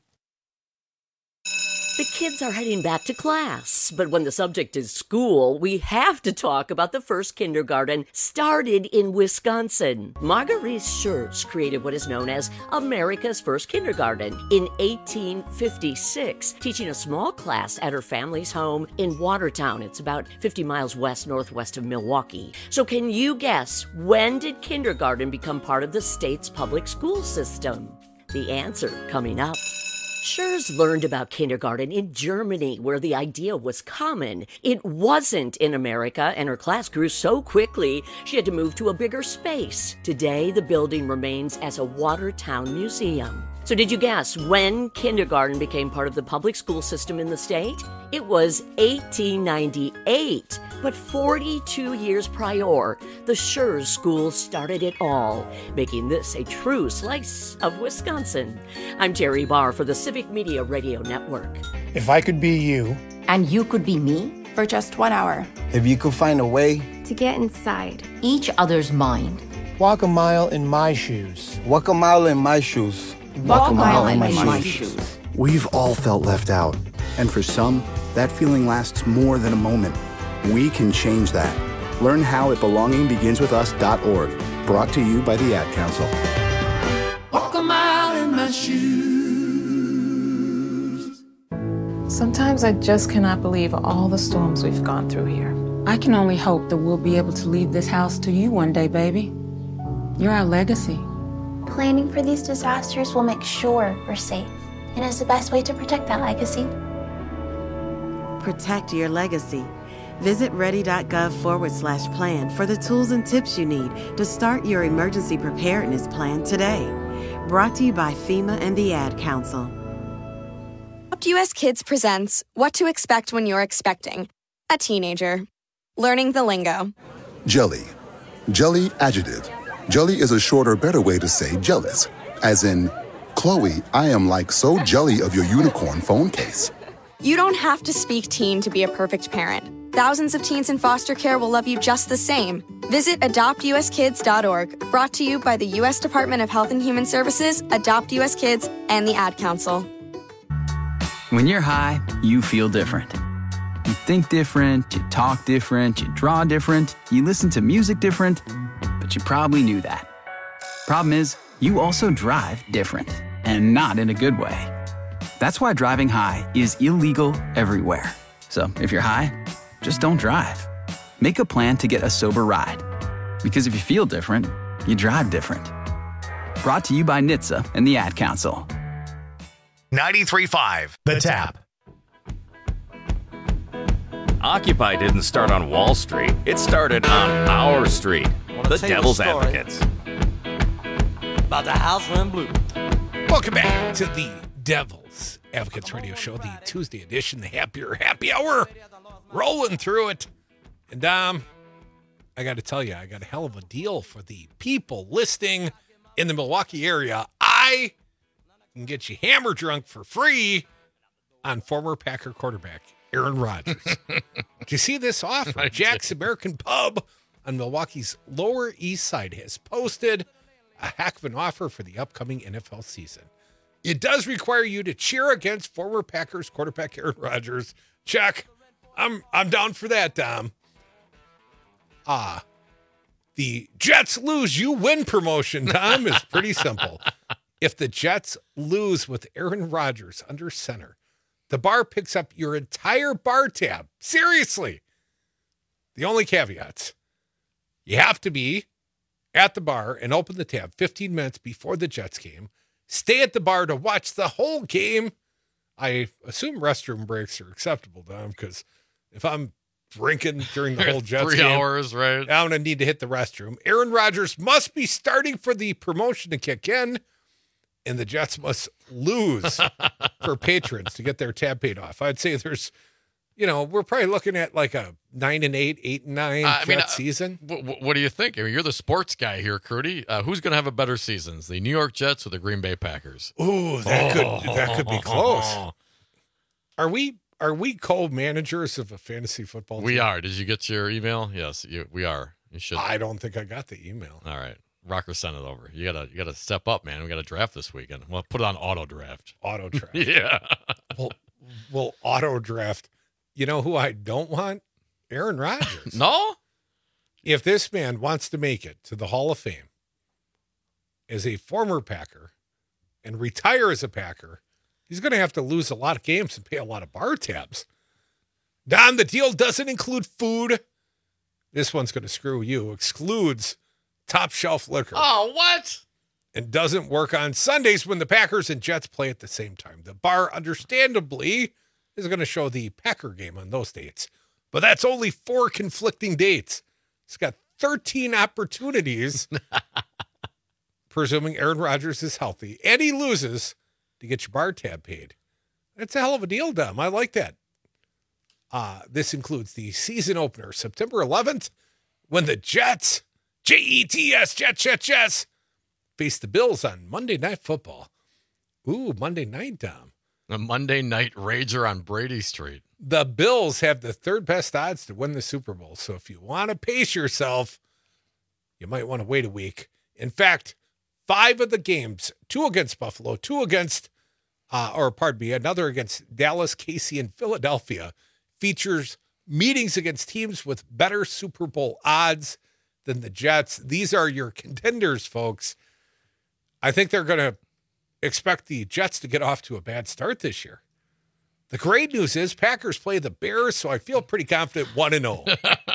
The kids are heading back to class, but when the subject is school, we have to talk about the first kindergarten started in Wisconsin. Marguerite Schurz created what is known as America's first kindergarten in eighteen fifty-six, teaching a small class at her family's home in Watertown. It's about fifty miles west northwest of Milwaukee. So can you guess, when did kindergarten become part of the state's public school system? The answer coming up. Schurz learned about kindergarten in Germany, where the idea was common. It wasn't in America, and her class grew so quickly, she had to move to a bigger space. Today, the building remains as a Watertown museum. So did you guess when kindergarten became part of the public school system in the state? It was eighteen ninety-eight, but forty-two years prior, the Schurz School started it all, making this a true slice of Wisconsin. I'm Terry Barr for the Civic Media Radio Network. If I could be you, and you could be me, for just one hour, if you could find a way to get inside each other's mind, walk a mile in my shoes, walk a mile in my shoes, walk, walk a mile, mile in, in my, my shoes. shoes. We've all felt left out, and for some, that feeling lasts more than a moment. We can change that. Learn how at belonging begins with us dot org. Brought to you by the Ad Council. Walk a mile in my shoes. Sometimes I just cannot believe all the storms we've gone through here. I can only hope that we'll be able to leave this house to you one day, baby. You're our legacy. Planning for these disasters will make sure we're safe, and is the best way to protect that legacy. Protect your legacy. Visit ready.gov forward slash plan for the tools and tips you need to start your emergency preparedness plan today. Brought to you by FEMA and the Ad Council. Adopt U S Kids presents What to Expect When You're Expecting a Teenager. Learning the lingo. Jelly. Jelly adjective. Jelly is a shorter, better way to say jealous. As in, Chloe, I am like so jelly of your unicorn phone case. You don't have to speak teen to be a perfect parent. Thousands of teens in foster care will love you just the same. Visit adopt u s kids dot org. Brought to you by the U S Department of Health and Human Services, Adopt U S Kids, and the Ad Council. When you're high, you feel different. You think different, you talk different, you draw different, you listen to music different, but you probably knew that. Problem is, you also drive different, and not in a good way. That's why driving high is illegal everywhere. So if you're high, just don't drive. Make a plan to get a sober ride. Because if you feel different, you drive different. Brought to you by N H T S A and the Ad Council. ninety-three point five The Tap. Occupy didn't start on Wall Street. It started on our street. The Devil's Advocates. About the house in blue. Welcome back to the Devil's Advocates Radio Show, the Tuesday edition, the Happier Happy Hour. Rolling through it. And um, I got to tell you, I got a hell of a deal for the people listening in the Milwaukee area. I can get you hammer drunk for free on former Packer quarterback Aaron Rodgers. Did you see this offer? Jack's American Pub on Milwaukee's Lower East Side has posted a heck of an offer for the upcoming N F L season. It does require you to cheer against former Packers quarterback Aaron Rodgers. Check. I'm I'm down for that, Dom. Ah, the Jets lose, you win promotion, Tom, is pretty simple. If the Jets lose with Aaron Rodgers under center, the bar picks up your entire bar tab. Seriously. The only caveats, you have to be at the bar and open the tab fifteen minutes before the Jets game. Stay at the bar to watch the whole game. I assume restroom breaks are acceptable, Dom, because if I'm drinking during the whole Jets Three game, hours, right? I'm going to need to hit the restroom. Aaron Rodgers must be starting for the promotion to kick in, and the Jets must lose for patrons to get their tab paid off. I'd say there's, you know, we're probably looking at like a nine and eight, eight and nine uh, I mean, uh, season. W- what do you think? I mean, you're the sports guy here, Crudy. Uh, who's going to have a better seasons, the New York Jets or the Green Bay Packers? Ooh, that oh. could that could be close. Are we are we co-managers of a fantasy football team? We are. Did you get your email? Yes, you, we are. You should. I don't think I got the email. All right. Rocker sent it over. You gotta you gotta step up, man. We got a draft this weekend. Well, put it on auto draft. Auto draft. yeah. Well, well, auto draft. You know who I don't want? Aaron Rodgers. No? If this man wants to make it to the Hall of Fame as a former Packer and retire as a Packer, he's going to have to lose a lot of games and pay a lot of bar tabs. Don, the deal doesn't include food. This one's going to screw you. Excludes top shelf liquor. Oh, what? And doesn't work on Sundays when the Packers and Jets play at the same time. The bar, understandably, is going to show the Packer game on those dates. But that's only four conflicting dates. It's got thirteen opportunities, presuming Aaron Rodgers is healthy, and he loses to get your bar tab paid. That's a hell of a deal, Dom. I like that. Uh, this includes the season opener, September eleventh, when the Jets, J E T S, Jets, Jets, Jets, face the Bills on Monday Night Football. Ooh, Monday night, Dom. A Monday night rager on Brady Street. The Bills have the third best odds to win the Super Bowl. So if you want to pace yourself, you might want to wait a week. In fact, five of the games, two against Buffalo, two against, uh, or pardon me, another against Dallas, K C, and Philadelphia, features meetings against teams with better Super Bowl odds than the Jets. These are your contenders, folks. I think they're going to expect the Jets to get off to a bad start this year. The great news is Packers play the Bears, so I feel pretty confident one and oh.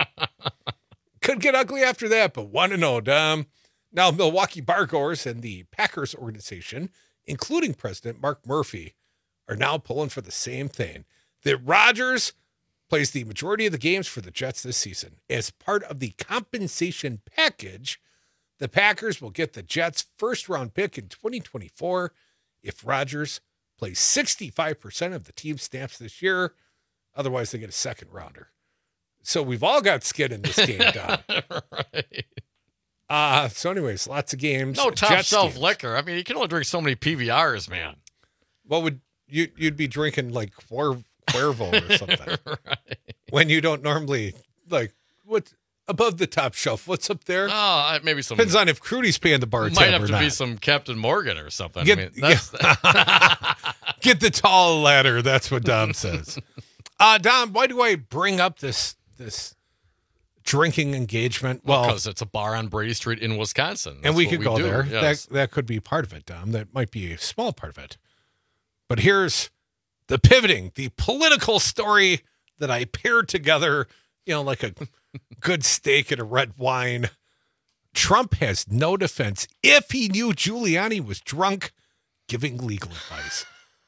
Could get ugly after that, but one and oh, Dom. Now, Milwaukee bargoers and the Packers organization, including President Mark Murphy, are now pulling for the same thing. That Rodgers plays the majority of the games for the Jets this season. As part of the compensation package, the Packers will get the Jets' first-round pick in twenty twenty-four if Rodgers plays sixty-five percent of the team snaps this year. Otherwise, they get a second-rounder. So we've all got skin in this game, Don. Right. Uh, so anyways, lots of games. No top-shelf liquor. I mean, you can only drink so many P V Rs, man. What would you, you'd be drinking, like, Cuervo or something. Right. When you don't normally, like, what... Above the top shelf, what's up there? Oh, maybe some. Depends on if Crudy's paying the bar tab or not. Might have to be some Captain Morgan or something. Get, I mean, that's get, get the tall ladder. That's what Dom says. Uh, Dom, why do I bring up this this drinking engagement? Well, because it's a bar on Brady Street in Wisconsin. That's and we what could we go do. there. Yes. That that could be part of it, Dom. That might be a small part of it. But here's the pivoting, the political story that I paired together, you know, like a good steak and a red wine. Trump has no defense if he knew Giuliani was drunk giving legal advice.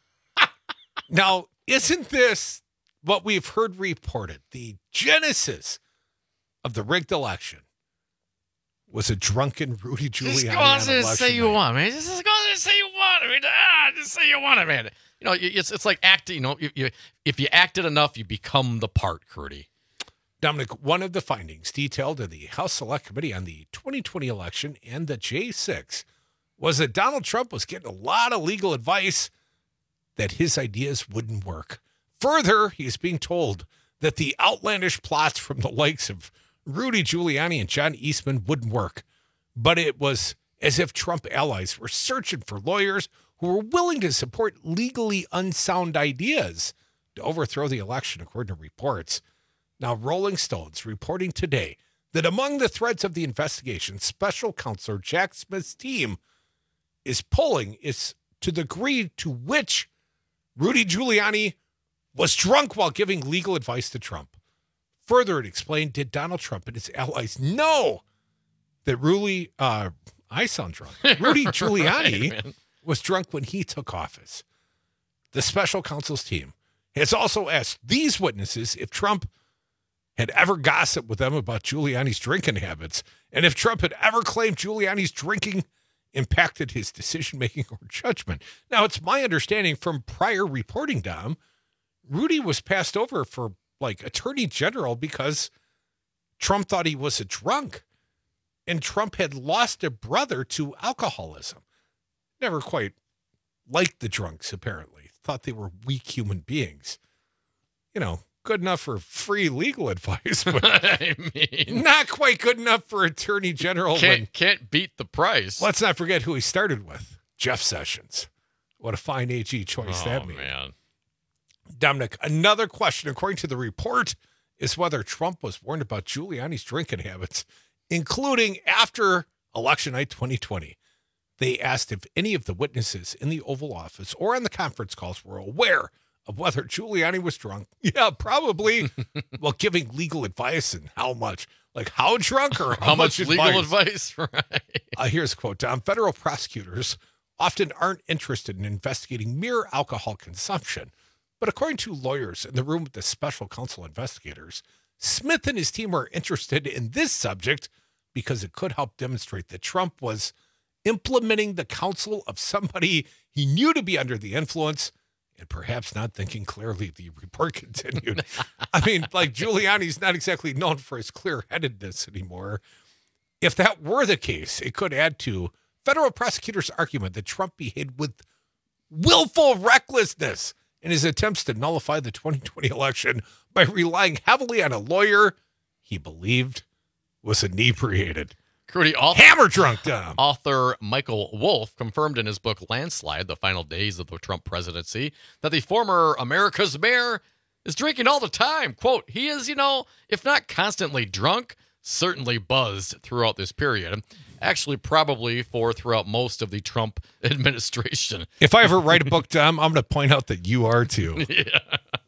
Now, isn't this what we've heard reported? The genesis of the rigged election was a drunken Rudy Giuliani. Just go on and say you want, man. Just go on and say you want. I mean, ah, just say you want it, man. You know, it's it's like acting. You know, you, you, if you acted enough, you become the part, Crudy. Dominic, one of the findings detailed in the House Select Committee on the twenty twenty election and the J six was that Donald Trump was getting a lot of legal advice that his ideas wouldn't work. Further, he's being told that the outlandish plots from the likes of Rudy Giuliani and John Eastman wouldn't work. But it was as if Trump allies were searching for lawyers who were willing to support legally unsound ideas to overthrow the election, according to reports. Now, Rolling Stone's reporting today that among the threads of the investigation, special counsel Jack Smith's team is pulling is to the degree to which Rudy Giuliani was drunk while giving legal advice to Trump. Further, it explained, did Donald Trump and his allies know that Rudy, uh, I sound drunk, Rudy Giuliani right, was drunk when he took office? The special counsel's team has also asked these witnesses if Trump had ever gossiped with them about Giuliani's drinking habits, and if Trump had ever claimed Giuliani's drinking impacted his decision-making or judgment. Now, it's my understanding from prior reporting, Dom, Rudy was passed over for, like, attorney general because Trump thought he was a drunk, and Trump had lost a brother to alcoholism. Never quite liked the drunks, apparently. Thought they were weak human beings. You know, good enough for free legal advice, but I mean, not quite good enough for attorney general. Can't, when, can't beat the price. Let's not forget who he started with, Jeff Sessions. What a fine A G choice oh, that made. Man. Dominic, another question, according to the report, is whether Trump was warned about Giuliani's drinking habits, including after election night twenty twenty. They asked if any of the witnesses in the Oval Office or on the conference calls were aware of whether Giuliani was drunk. Yeah, probably. Well, giving legal advice and how much. Like how drunk or how, how much, much legal advice? Right. Uh, here's a quote, Tom. Federal prosecutors often aren't interested in investigating mere alcohol consumption. But according to lawyers in the room with the special counsel investigators, Smith and his team are interested in this subject because it could help demonstrate that Trump was implementing the counsel of somebody he knew to be under the influence and perhaps not thinking clearly, the report continued. I mean, like Giuliani's not exactly known for his clear-headedness anymore. If that were the case, it could add to federal prosecutors' argument that Trump behaved with willful recklessness in his attempts to nullify the twenty twenty election by relying heavily on a lawyer he believed was inebriated. Crudy, author, Hammer drunk, Dom. Author Michael Wolff confirmed in his book Landslide, The Final Days of the Trump Presidency, that the former America's mayor is drinking all the time. Quote, he is, you know, if not constantly drunk, certainly buzzed throughout this period. Actually, probably for throughout most of the Trump administration. If I ever write a book, Dom, I'm going to point out that you are too. Yeah.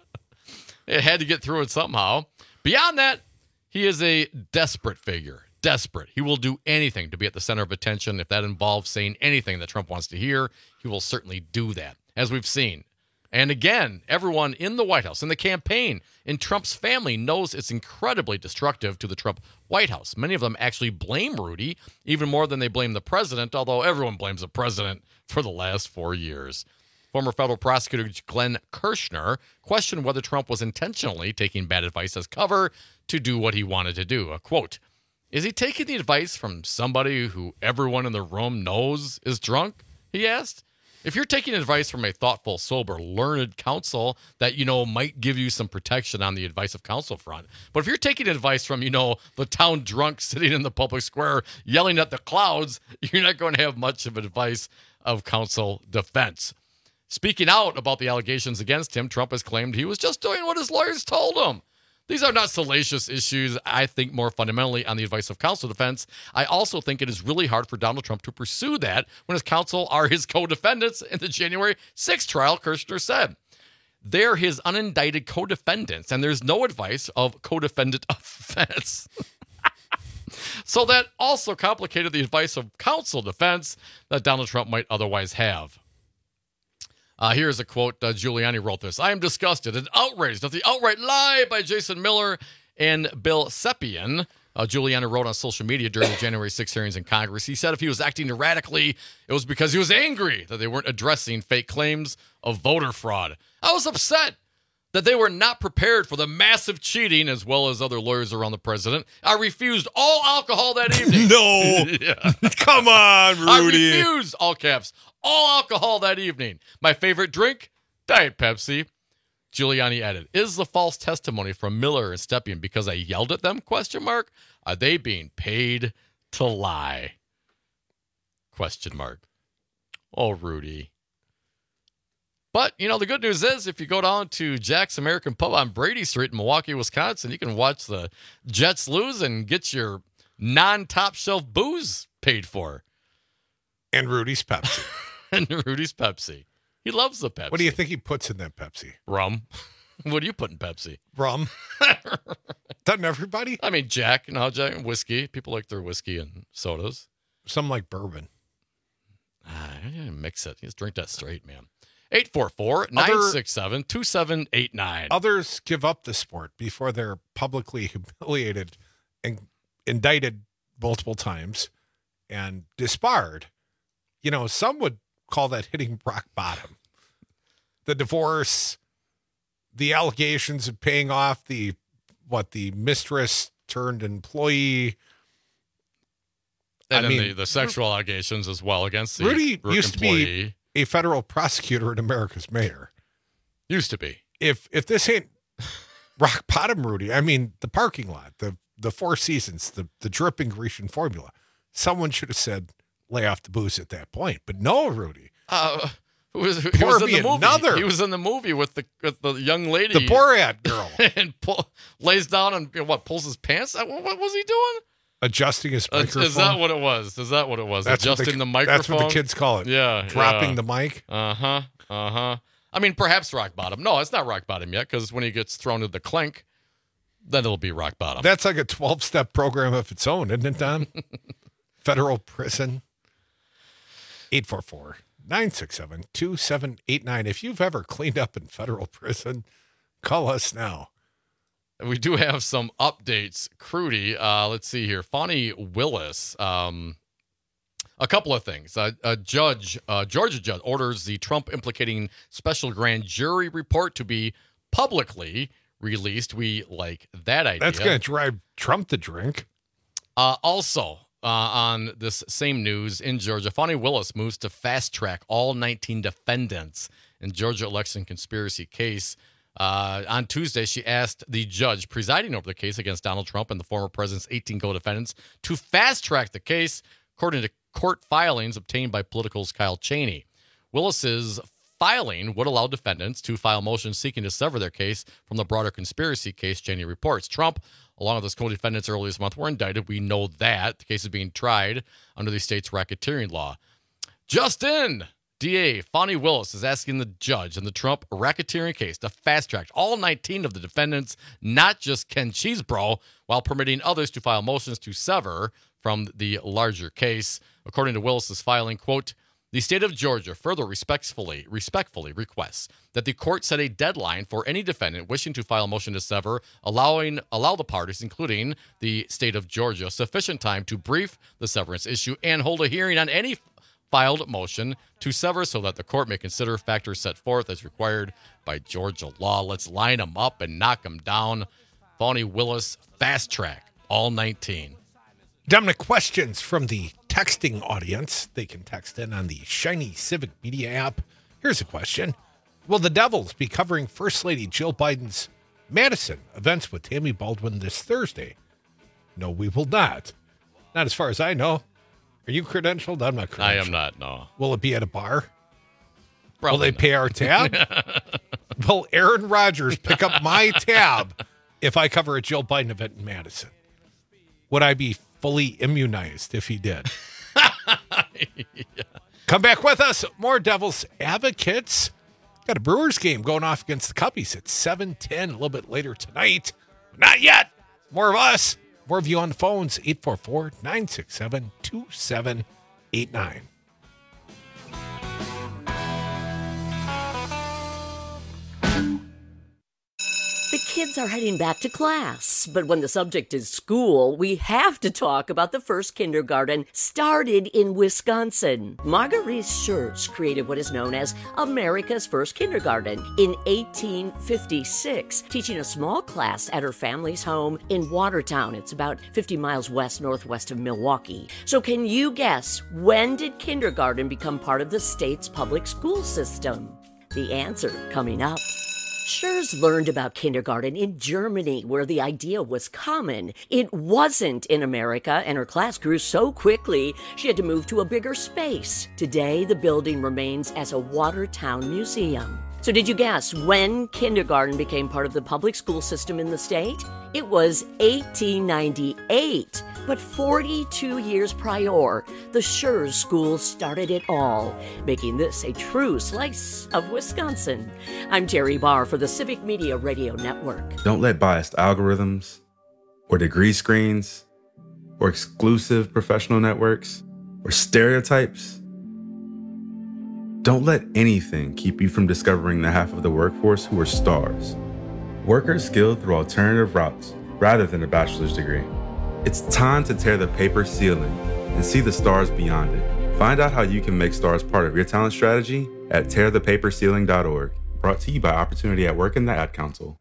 It had to get through it somehow. Beyond that, he is a desperate figure. Desperate. He will do anything to be at the center of attention. If that involves saying anything that Trump wants to hear, he will certainly do that, as we've seen. And again, everyone in the White House, in the campaign, in Trump's family knows it's incredibly destructive to the Trump White House. Many of them actually blame Rudy, even more than they blame the president, although everyone blames the president for the last four years. Former federal prosecutor Glenn Kirshner questioned whether Trump was intentionally taking bad advice as cover to do what he wanted to do. A quote, is he taking the advice from somebody who everyone in the room knows is drunk? He asked. If you're taking advice from a thoughtful, sober, learned counsel that, you know, might give you some protection on the advice of counsel front. But if you're taking advice from, you know, the town drunk sitting in the public square yelling at the clouds, you're not going to have much of advice of counsel defense. Speaking out about the allegations against him, Trump has claimed he was just doing what his lawyers told him. These are not salacious issues. I think more fundamentally on the advice of counsel defense. I also think it is really hard for Donald Trump to pursue that when his counsel are his co-defendants in the January sixth trial, Kirshner said. They're his unindicted co-defendants, and there's no advice of co-defendant offense. So that also complicated the advice of counsel defense that Donald Trump might otherwise have. Uh, here's a quote. Uh, Giuliani wrote this. I am disgusted and outraged at the outright lie by Jason Miller and Bill Sepien. Uh, Giuliani wrote on social media during the January sixth hearings in Congress. He said if he was acting erratically, it was because he was angry that they weren't addressing fake claims of voter fraud. I was upset that they were not prepared for the massive cheating as well as other lawyers around the president. I refused all alcohol that evening. No. Yeah. Come on, Rudy. I refused, all caps, all alcohol that evening. My favorite drink, Diet Pepsi. Giuliani added, is the false testimony from Miller and Stepien because I yelled at them, question mark? Are they being paid to lie? Question mark. Oh, Rudy. But, you know, the good news is if you go down to Jack's American Pub on Brady Street in Milwaukee, Wisconsin, you can watch the Jets lose and get your non-top shelf booze paid for. And Rudy's Pepsi. And Rudy's Pepsi. He loves the Pepsi. What do you think he puts in that Pepsi? Rum. What do you put in Pepsi? Rum. Doesn't everybody? I mean, Jack, you know, Jack, whiskey. People like their whiskey and sodas. Some like bourbon. Ah, mix it. Just drink that straight, man. eight four four, nine six seven, two seven eight nine. Others give up the sport before they're publicly humiliated and indicted multiple times and disbarred. You know, some would call that hitting rock bottom. The divorce, the allegations of paying off the, what, the mistress turned employee. And I then mean, the, the sexual allegations as well against the Rudy r- used employee. to be a federal prosecutor and America's mayor. Used to be. If if this ain't rock bottom, Rudy, I mean, the parking lot, the the Four Seasons, the, the dripping Grecian formula, someone should have said, lay off the booze at that point. But no, Rudy. Uh, who was, he Pour was in me the movie. another. He was in the movie with the with the young lady. The Borat girl. and pull, lays down and, you know, what, pulls his pants? Uh, What, what was he doing? Adjusting his Uh, microphone. Is that what it was? Is that what it was? That's what Adjusting the- the microphone? that's what the kids call it. Yeah. Dropping yeah. the mic? Uh-huh. Uh-huh. I mean, perhaps rock bottom. No, it's not rock bottom yet, because when he gets thrown to the clink, then it'll be rock bottom. That's like a twelve-step program of its own, isn't it, Don? Federal prison. eight four four, nine six seven, two seven eight nine. If you've ever cleaned up in federal prison, call us now. We do have some updates, Crudy. Uh, let's see here. Fonnie Willis. Um, a couple of things. Uh, a judge, uh, Georgia judge, orders the Trump implicating special grand jury report to be publicly released. We like that idea. That's going to drive Trump to drink. Uh, also, uh, on this same news in Georgia, Fonnie Willis moves to fast track all nineteen defendants in Georgia election conspiracy case. Uh, on Tuesday, she asked the judge presiding over the case against Donald Trump and the former president's eighteen co-defendants to fast-track the case, according to court filings obtained by Political's Kyle Cheney. Willis's filing would allow defendants to file motions seeking to sever their case from the broader conspiracy case, Cheney reports. Trump, along with his co-defendants earlier this month, were indicted. We know that. The case is being tried under the state's racketeering law. Justin! D A Fonnie Willis is asking the judge in the Trump racketeering case to fast-track all nineteen of the defendants, not just Ken Cheesebro, while permitting others to file motions to sever from the larger case. According to Willis's filing, quote, the state of Georgia further respectfully, respectfully requests that the court set a deadline for any defendant wishing to file a motion to sever, allowing allow the parties, including the state of Georgia, sufficient time to brief the severance issue and hold a hearing on any filed motion to sever so that the court may consider factors set forth as required by Georgia law. Let's line them up and knock them down. Fonnie Willis, fast track, all nineteen. Dominic, questions from the texting audience. They can text in on the Shiny Civic Media app. Here's a question. Will the Devils be covering First Lady Jill Biden's Madison events with Tammy Baldwin this Thursday? No, we will not. Not as far as I know. Are you credentialed? I'm not credentialed. I am not, no. Will it be at a bar? Probably Will they not. pay our tab? Will Aaron Rodgers pick up my tab if I cover a Jill Biden event in Madison? Would I be fully immunized if he did? Yeah. Come back with us. More Devils Advocates. Got a Brewers game going off against the Cubbies at seven ten a little bit later tonight. But not yet. More of us. More of you on the phones. eight four four, nine six seven, two seven eight nine. The kids are heading back to class, but when the subject is school, we have to talk about the first kindergarten started in Wisconsin. Marguerite Schurz created what is known as America's first kindergarten in eighteen fifty-six, teaching a small class at her family's home in Watertown. It's about fifty miles west northwest of Milwaukee. So can you guess, when did kindergarten become part of the state's public school system? The answer coming up. Schurz learned about kindergarten in Germany, where the idea was common. It wasn't in America, and her class grew so quickly, she had to move to a bigger space. Today, the building remains as a Watertown museum. So did you guess when kindergarten became part of the public school system in the state? It was eighteen ninety-eight. But forty-two years prior, the Schurz School started it all, making this a true slice of Wisconsin. I'm Terry Barr for the Civic Media Radio Network. Don't let biased algorithms or degree screens or exclusive professional networks or stereotypes, don't let anything keep you from discovering the half of the workforce who are stars. Workers skilled through alternative routes rather than a bachelor's degree. It's time to tear the paper ceiling and see the stars beyond it. Find out how you can make stars part of your talent strategy at tear the paper ceiling dot org. Brought to you by Opportunity at Work and the Ad Council.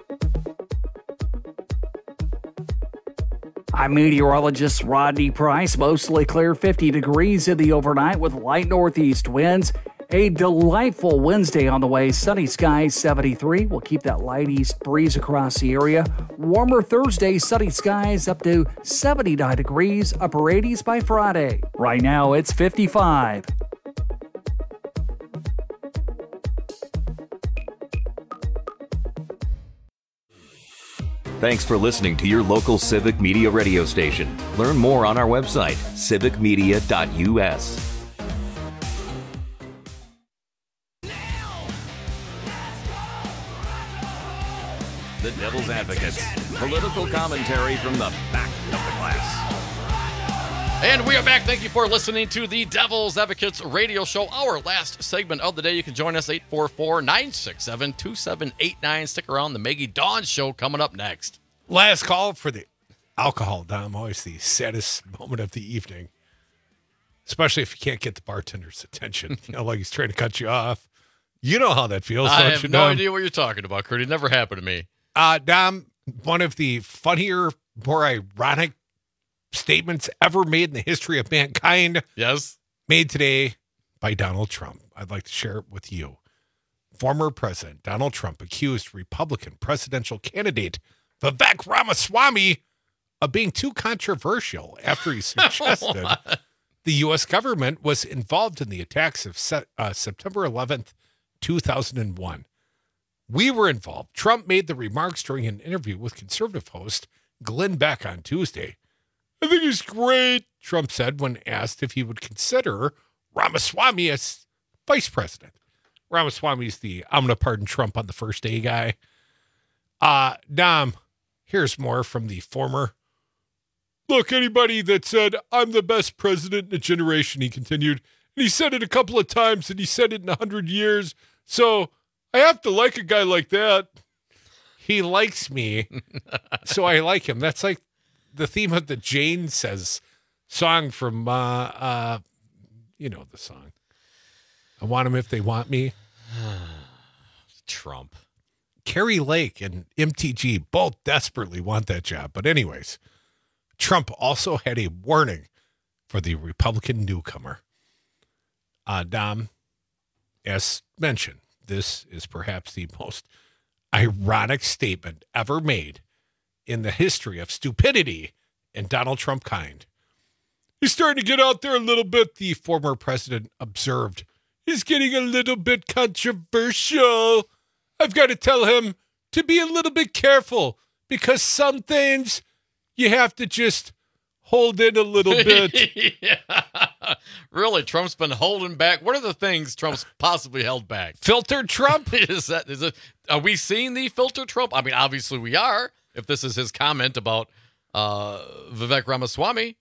I'm meteorologist Rodney Price. Mostly clear, fifty degrees in the overnight with light northeast winds. A delightful Wednesday on the way. Sunny skies, seventy-three. We'll keep that light east breeze across the area. Warmer Thursday, sunny skies up to seventy-nine degrees, upper eighties by Friday. Right now, it's fifty-five. Thanks for listening to your local Civic Media radio station. Learn more on our website, civic media dot u s. The Devil's Advocates. Political commentary from the back of the glass. And we are back. Thank you for listening to the Devil's Advocates radio show. Our last segment of the day. You can join us eight four four, nine six seven, two seven eight nine. Stick around. The Maggie Dawn show coming up next. Last call for the alcohol, Dom. Always the saddest moment of the evening. Especially if you can't get the bartender's attention. You know, like he's trying to cut you off. You know how that feels, I don't have you, no Dom? idea what you're talking about, Kurt. It never happened to me. Uh, Dom, one of the funnier, more ironic statements ever made in the history of mankind. Yes. Made today by Donald Trump. I'd like to share it with you. Former President Donald Trump accused Republican presidential candidate Vivek Ramaswamy of being too controversial after he suggested the U S government was involved in the attacks of se- uh, September eleventh, two thousand one. We were involved. Trump made the remarks during an interview with conservative host Glenn Beck on Tuesday. I think he's great, Trump said when asked if he would consider Ramaswamy as vice president. Ramaswamy's the I'm going to pardon Trump on the first day guy. Uh, Dom, here's more from the former. Look, anybody that said, I'm the best president in a generation, he continued, and he said it a couple of times, and he said it in a hundred years, so I have to like a guy like that. He likes me, so I like him. That's like the theme of the Jane Says song from, uh, uh, you know the song. I want them if they want me. Trump. Carrie Lake and M T G both desperately want that job. But anyways, Trump also had a warning for the Republican newcomer. Uh, Dom, as mentioned, this is perhaps the most ironic statement ever made in the history of stupidity and Donald Trump kind. He's starting to get out there a little bit, the former president observed. He's getting a little bit controversial. I've got to tell him to be a little bit careful because some things you have to just hold in a little bit. Yeah. Really, Trump's been holding back. What are the things Trump's possibly held back? Filter Trump? is that is it? Are we seeing the filter Trump? I mean, obviously we are. If this is his comment about uh, Vivek Ramaswamy.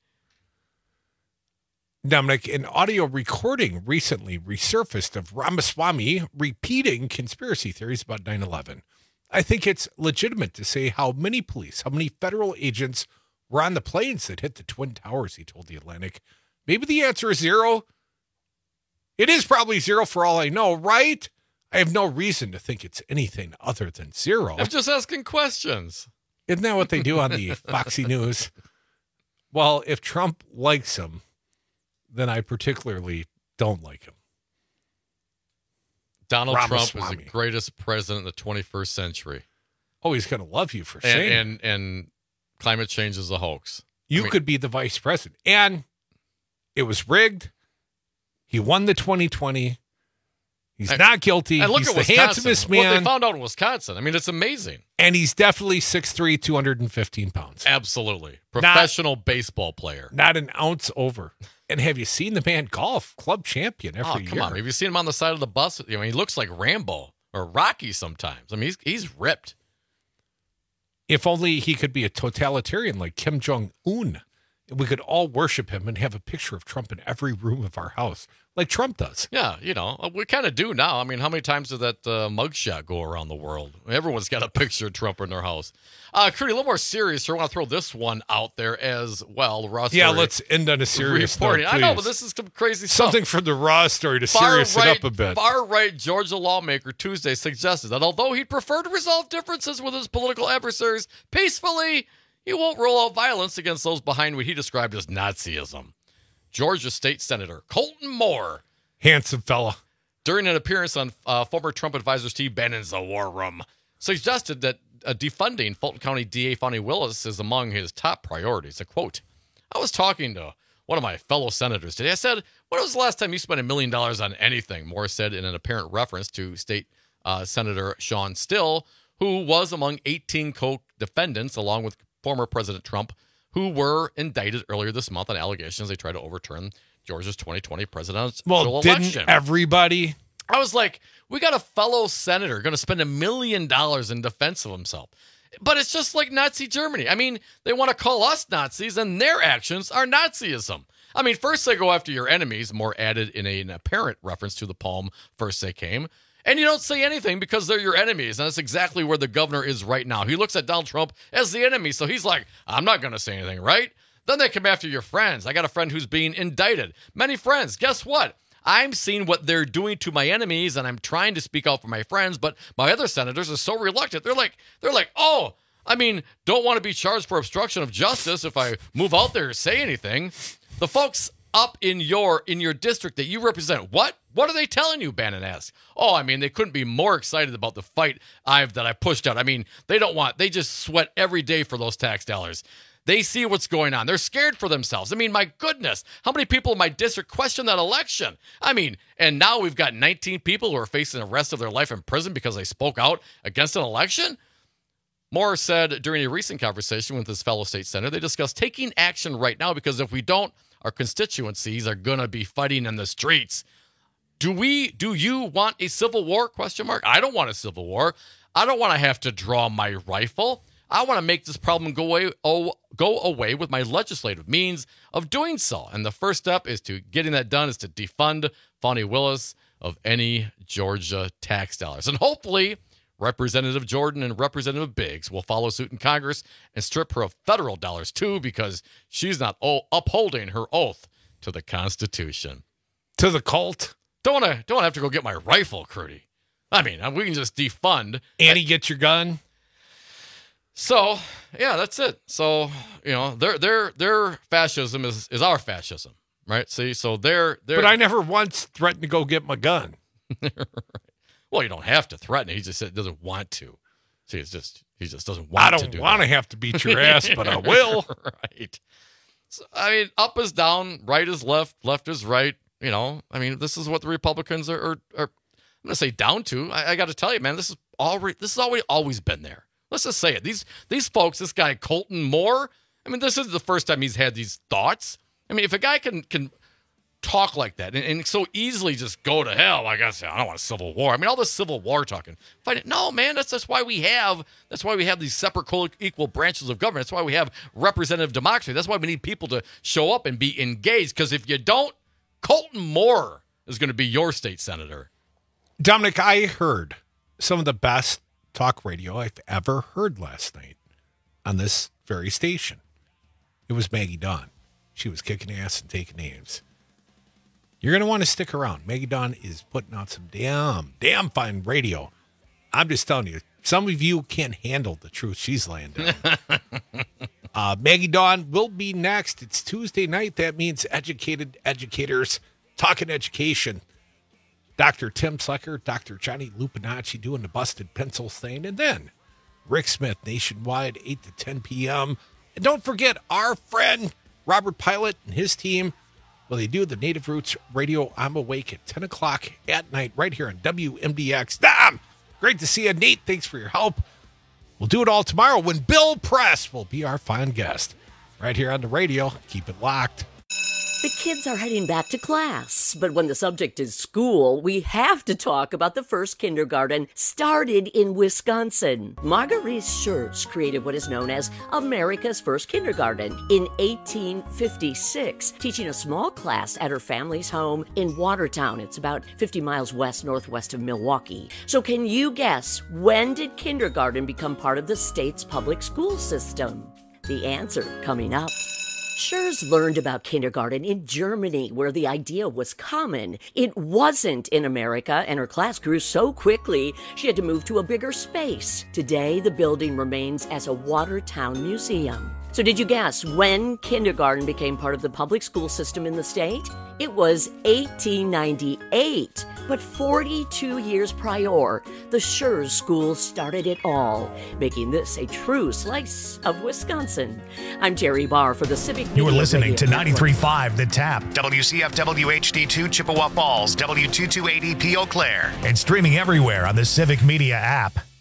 Dominic, an audio recording recently resurfaced of Ramaswamy repeating conspiracy theories about nine eleven. I think it's legitimate to say how many police, how many federal agents were on the planes that hit the Twin Towers, he told The Atlantic. Maybe the answer is zero. It is probably zero for all I know, right? I have no reason to think it's anything other than zero. I'm just asking questions. Isn't that what they do on the Foxy News? Well, if Trump likes him, then I particularly don't like him. Donald Trump is Ramaswamy. the greatest president in the twenty-first century. Oh, he's going to love you for And, saying it. and and climate change is a hoax. You I mean, could be the vice president. And it was rigged. He won the twenty twenty. He's and, not guilty. And look he's at the Wisconsin. handsomest What man. they found out in Wisconsin. I mean, it's amazing. And he's definitely six three, two hundred fifteen pounds. Absolutely. Professional not, baseball player. Not an ounce over. And have you seen the man golf? Club champion every oh, year. come on. Have you seen him on the side of the bus? I mean, he looks like Rambo or Rocky sometimes. I mean, he's he's ripped. If only he could be a totalitarian like Kim Jong-un. We could all worship him and have a picture of Trump in every room of our house, like Trump does. Yeah, you know, we kind of do now. I mean, how many times did that uh, mugshot go around the world? Everyone's got a picture of Trump in their house. Uh, Crudy, a little more serious here. I want to throw this one out there as well. Raw yeah, story let's end on a serious reporting. note, I know, please. but this is some crazy stuff. Something from the Raw story to Far serious right, it up a bit. Far-right Georgia lawmaker Tuesday suggested that although he'd prefer to resolve differences with his political adversaries peacefully, he won't rule out violence against those behind what he described as Nazism. Georgia State Senator Colton Moore, handsome fella, during an appearance on uh, former Trump advisor Steve Bannon's The War Room, suggested that uh, defunding Fulton County D A Fani Willis is among his top priorities. A quote, I was talking to one of my fellow senators today. I said, when was the last time you spent a million dollars on anything? Moore said in an apparent reference to State uh, Senator Sean Still, who was among eighteen co-defendants, along with former President Trump, who were indicted earlier this month on allegations they tried to overturn Georgia's twenty twenty presidential well, election. Didn't everybody? I was like, we got a fellow senator going to spend a million dollars in defense of himself. But it's just like Nazi Germany. I mean, they want to call us Nazis, and their actions are Nazism. I mean, first they go after your enemies, Moore added in a, an apparent reference to the poem, First They Came. And you don't say anything because they're your enemies. And that's exactly where the governor is right now. He looks at Donald Trump as the enemy. So he's like, I'm not going to say anything, right? Then they come after your friends. I got a friend who's being indicted. Many friends. Guess what? I'm seeing what they're doing to my enemies, and I'm trying to speak out for my friends. But my other senators are so reluctant. They're like, they're like, oh, I mean, don't want to be charged for obstruction of justice if I move out there and say anything. The folks up in your in your district that you represent, what? What are they telling you, Bannon asked. Oh, I mean, they couldn't be more excited about the fight I've that I pushed out. I mean, they don't want, they just sweat every day for those tax dollars. They see what's going on. They're scared for themselves. I mean, my goodness, how many people in my district questioned that election? I mean, and now we've got nineteen people who are facing the rest of their life in prison because they spoke out against an election? Moore said during a recent conversation with his fellow state senator, they discussed taking action right now because if we don't, our constituencies are going to be fighting in the streets. Do we, do you want a civil war? Question mark. I don't want a civil war. I don't want to have to draw my rifle. I want to make this problem go away, oh, go away with my legislative means of doing so. And the first step is to getting that done is to defund Fani Willis of any Georgia tax dollars. And hopefully Representative Jordan and Representative Biggs will follow suit in Congress and strip her of federal dollars too, because she's not oh, upholding her oath to the Constitution. To the cult. Don't want to don't want to have to go get my rifle, Crudy. I mean, we can just defund. Annie, get your gun. So, yeah, that's it. So, you know, their their their fascism is, is our fascism, right? See, so they're they're. But I never once threatened to go get my gun. Right. Well, you don't have to threaten it. He just said doesn't want to. See, it's just he just doesn't want I to don't do want that. to have to beat your ass, but I will. Right. So, I mean, up is down, right is left, left is right. You know, I mean, this is what the Republicans are. are, are I'm gonna say down to. I, I got to tell you, man, this is already this has always always been there. Let's just say it. These these folks, this guy Colton Moore. I mean, this is the first time he's had these thoughts. I mean, if a guy can can talk like that and, and so easily just go to hell, like I said, I don't want a civil war. I mean, all this civil war talking. Fight it. No, man, that's that's why we have that's why we have these separate co-equal branches of government. That's why we have representative democracy. That's why we need people to show up and be engaged. Because if you don't, Colton Moore is going to be your state senator. Dominic, I heard some of the best talk radio I've ever heard last night on this very station. It was Maggie Dawn. She was kicking ass and taking names. You're going to want to stick around. Maggie Dawn is putting out some damn, damn fine radio. I'm just telling you, some of you can't handle the truth she's laying down. uh, Maggie Dawn will be next. It's Tuesday night. That means educated educators talking education. Doctor Tim Sucker, Doctor Johnny Lupinacci doing the busted pencils thing, and then Rick Smith nationwide, eight to ten p.m. And don't forget our friend Robert Pilot and his team. Well, they do the Native Roots Radio I'm Awake at ten o'clock at night right here on W M D X. Damn! Great to see you, Nate. Thanks for your help. We'll do it all tomorrow when Bill Press will be our fine guest right here on the radio. Keep it locked. The kids are heading back to class, but when the subject is school, we have to talk about the first kindergarten started in Wisconsin. Marguerite Schertz created what is known as America's first kindergarten in eighteen fifty-six, teaching a small class at her family's home in Watertown. It's about fifty miles west northwest of Milwaukee. So can you guess, when did kindergarten become part of the state's public school system? The answer coming up. Schertz learned about kindergarten in Germany, where the idea was common. It wasn't in America, and her class grew so quickly, she had to move to a bigger space. Today, the building remains as a Watertown museum. So did you guess when kindergarten became part of the public school system in the state? It was eighteen ninety-eight. But forty-two years prior, the Schertz School started it all, making this a true slice of Wisconsin. I'm Terry Barr for the Civic Media You are listening Radio to ninety-three point Network. five The Tap, W C F W H D two Chippewa Falls, W two two eight E P Eau Claire, and streaming everywhere on the Civic Media app.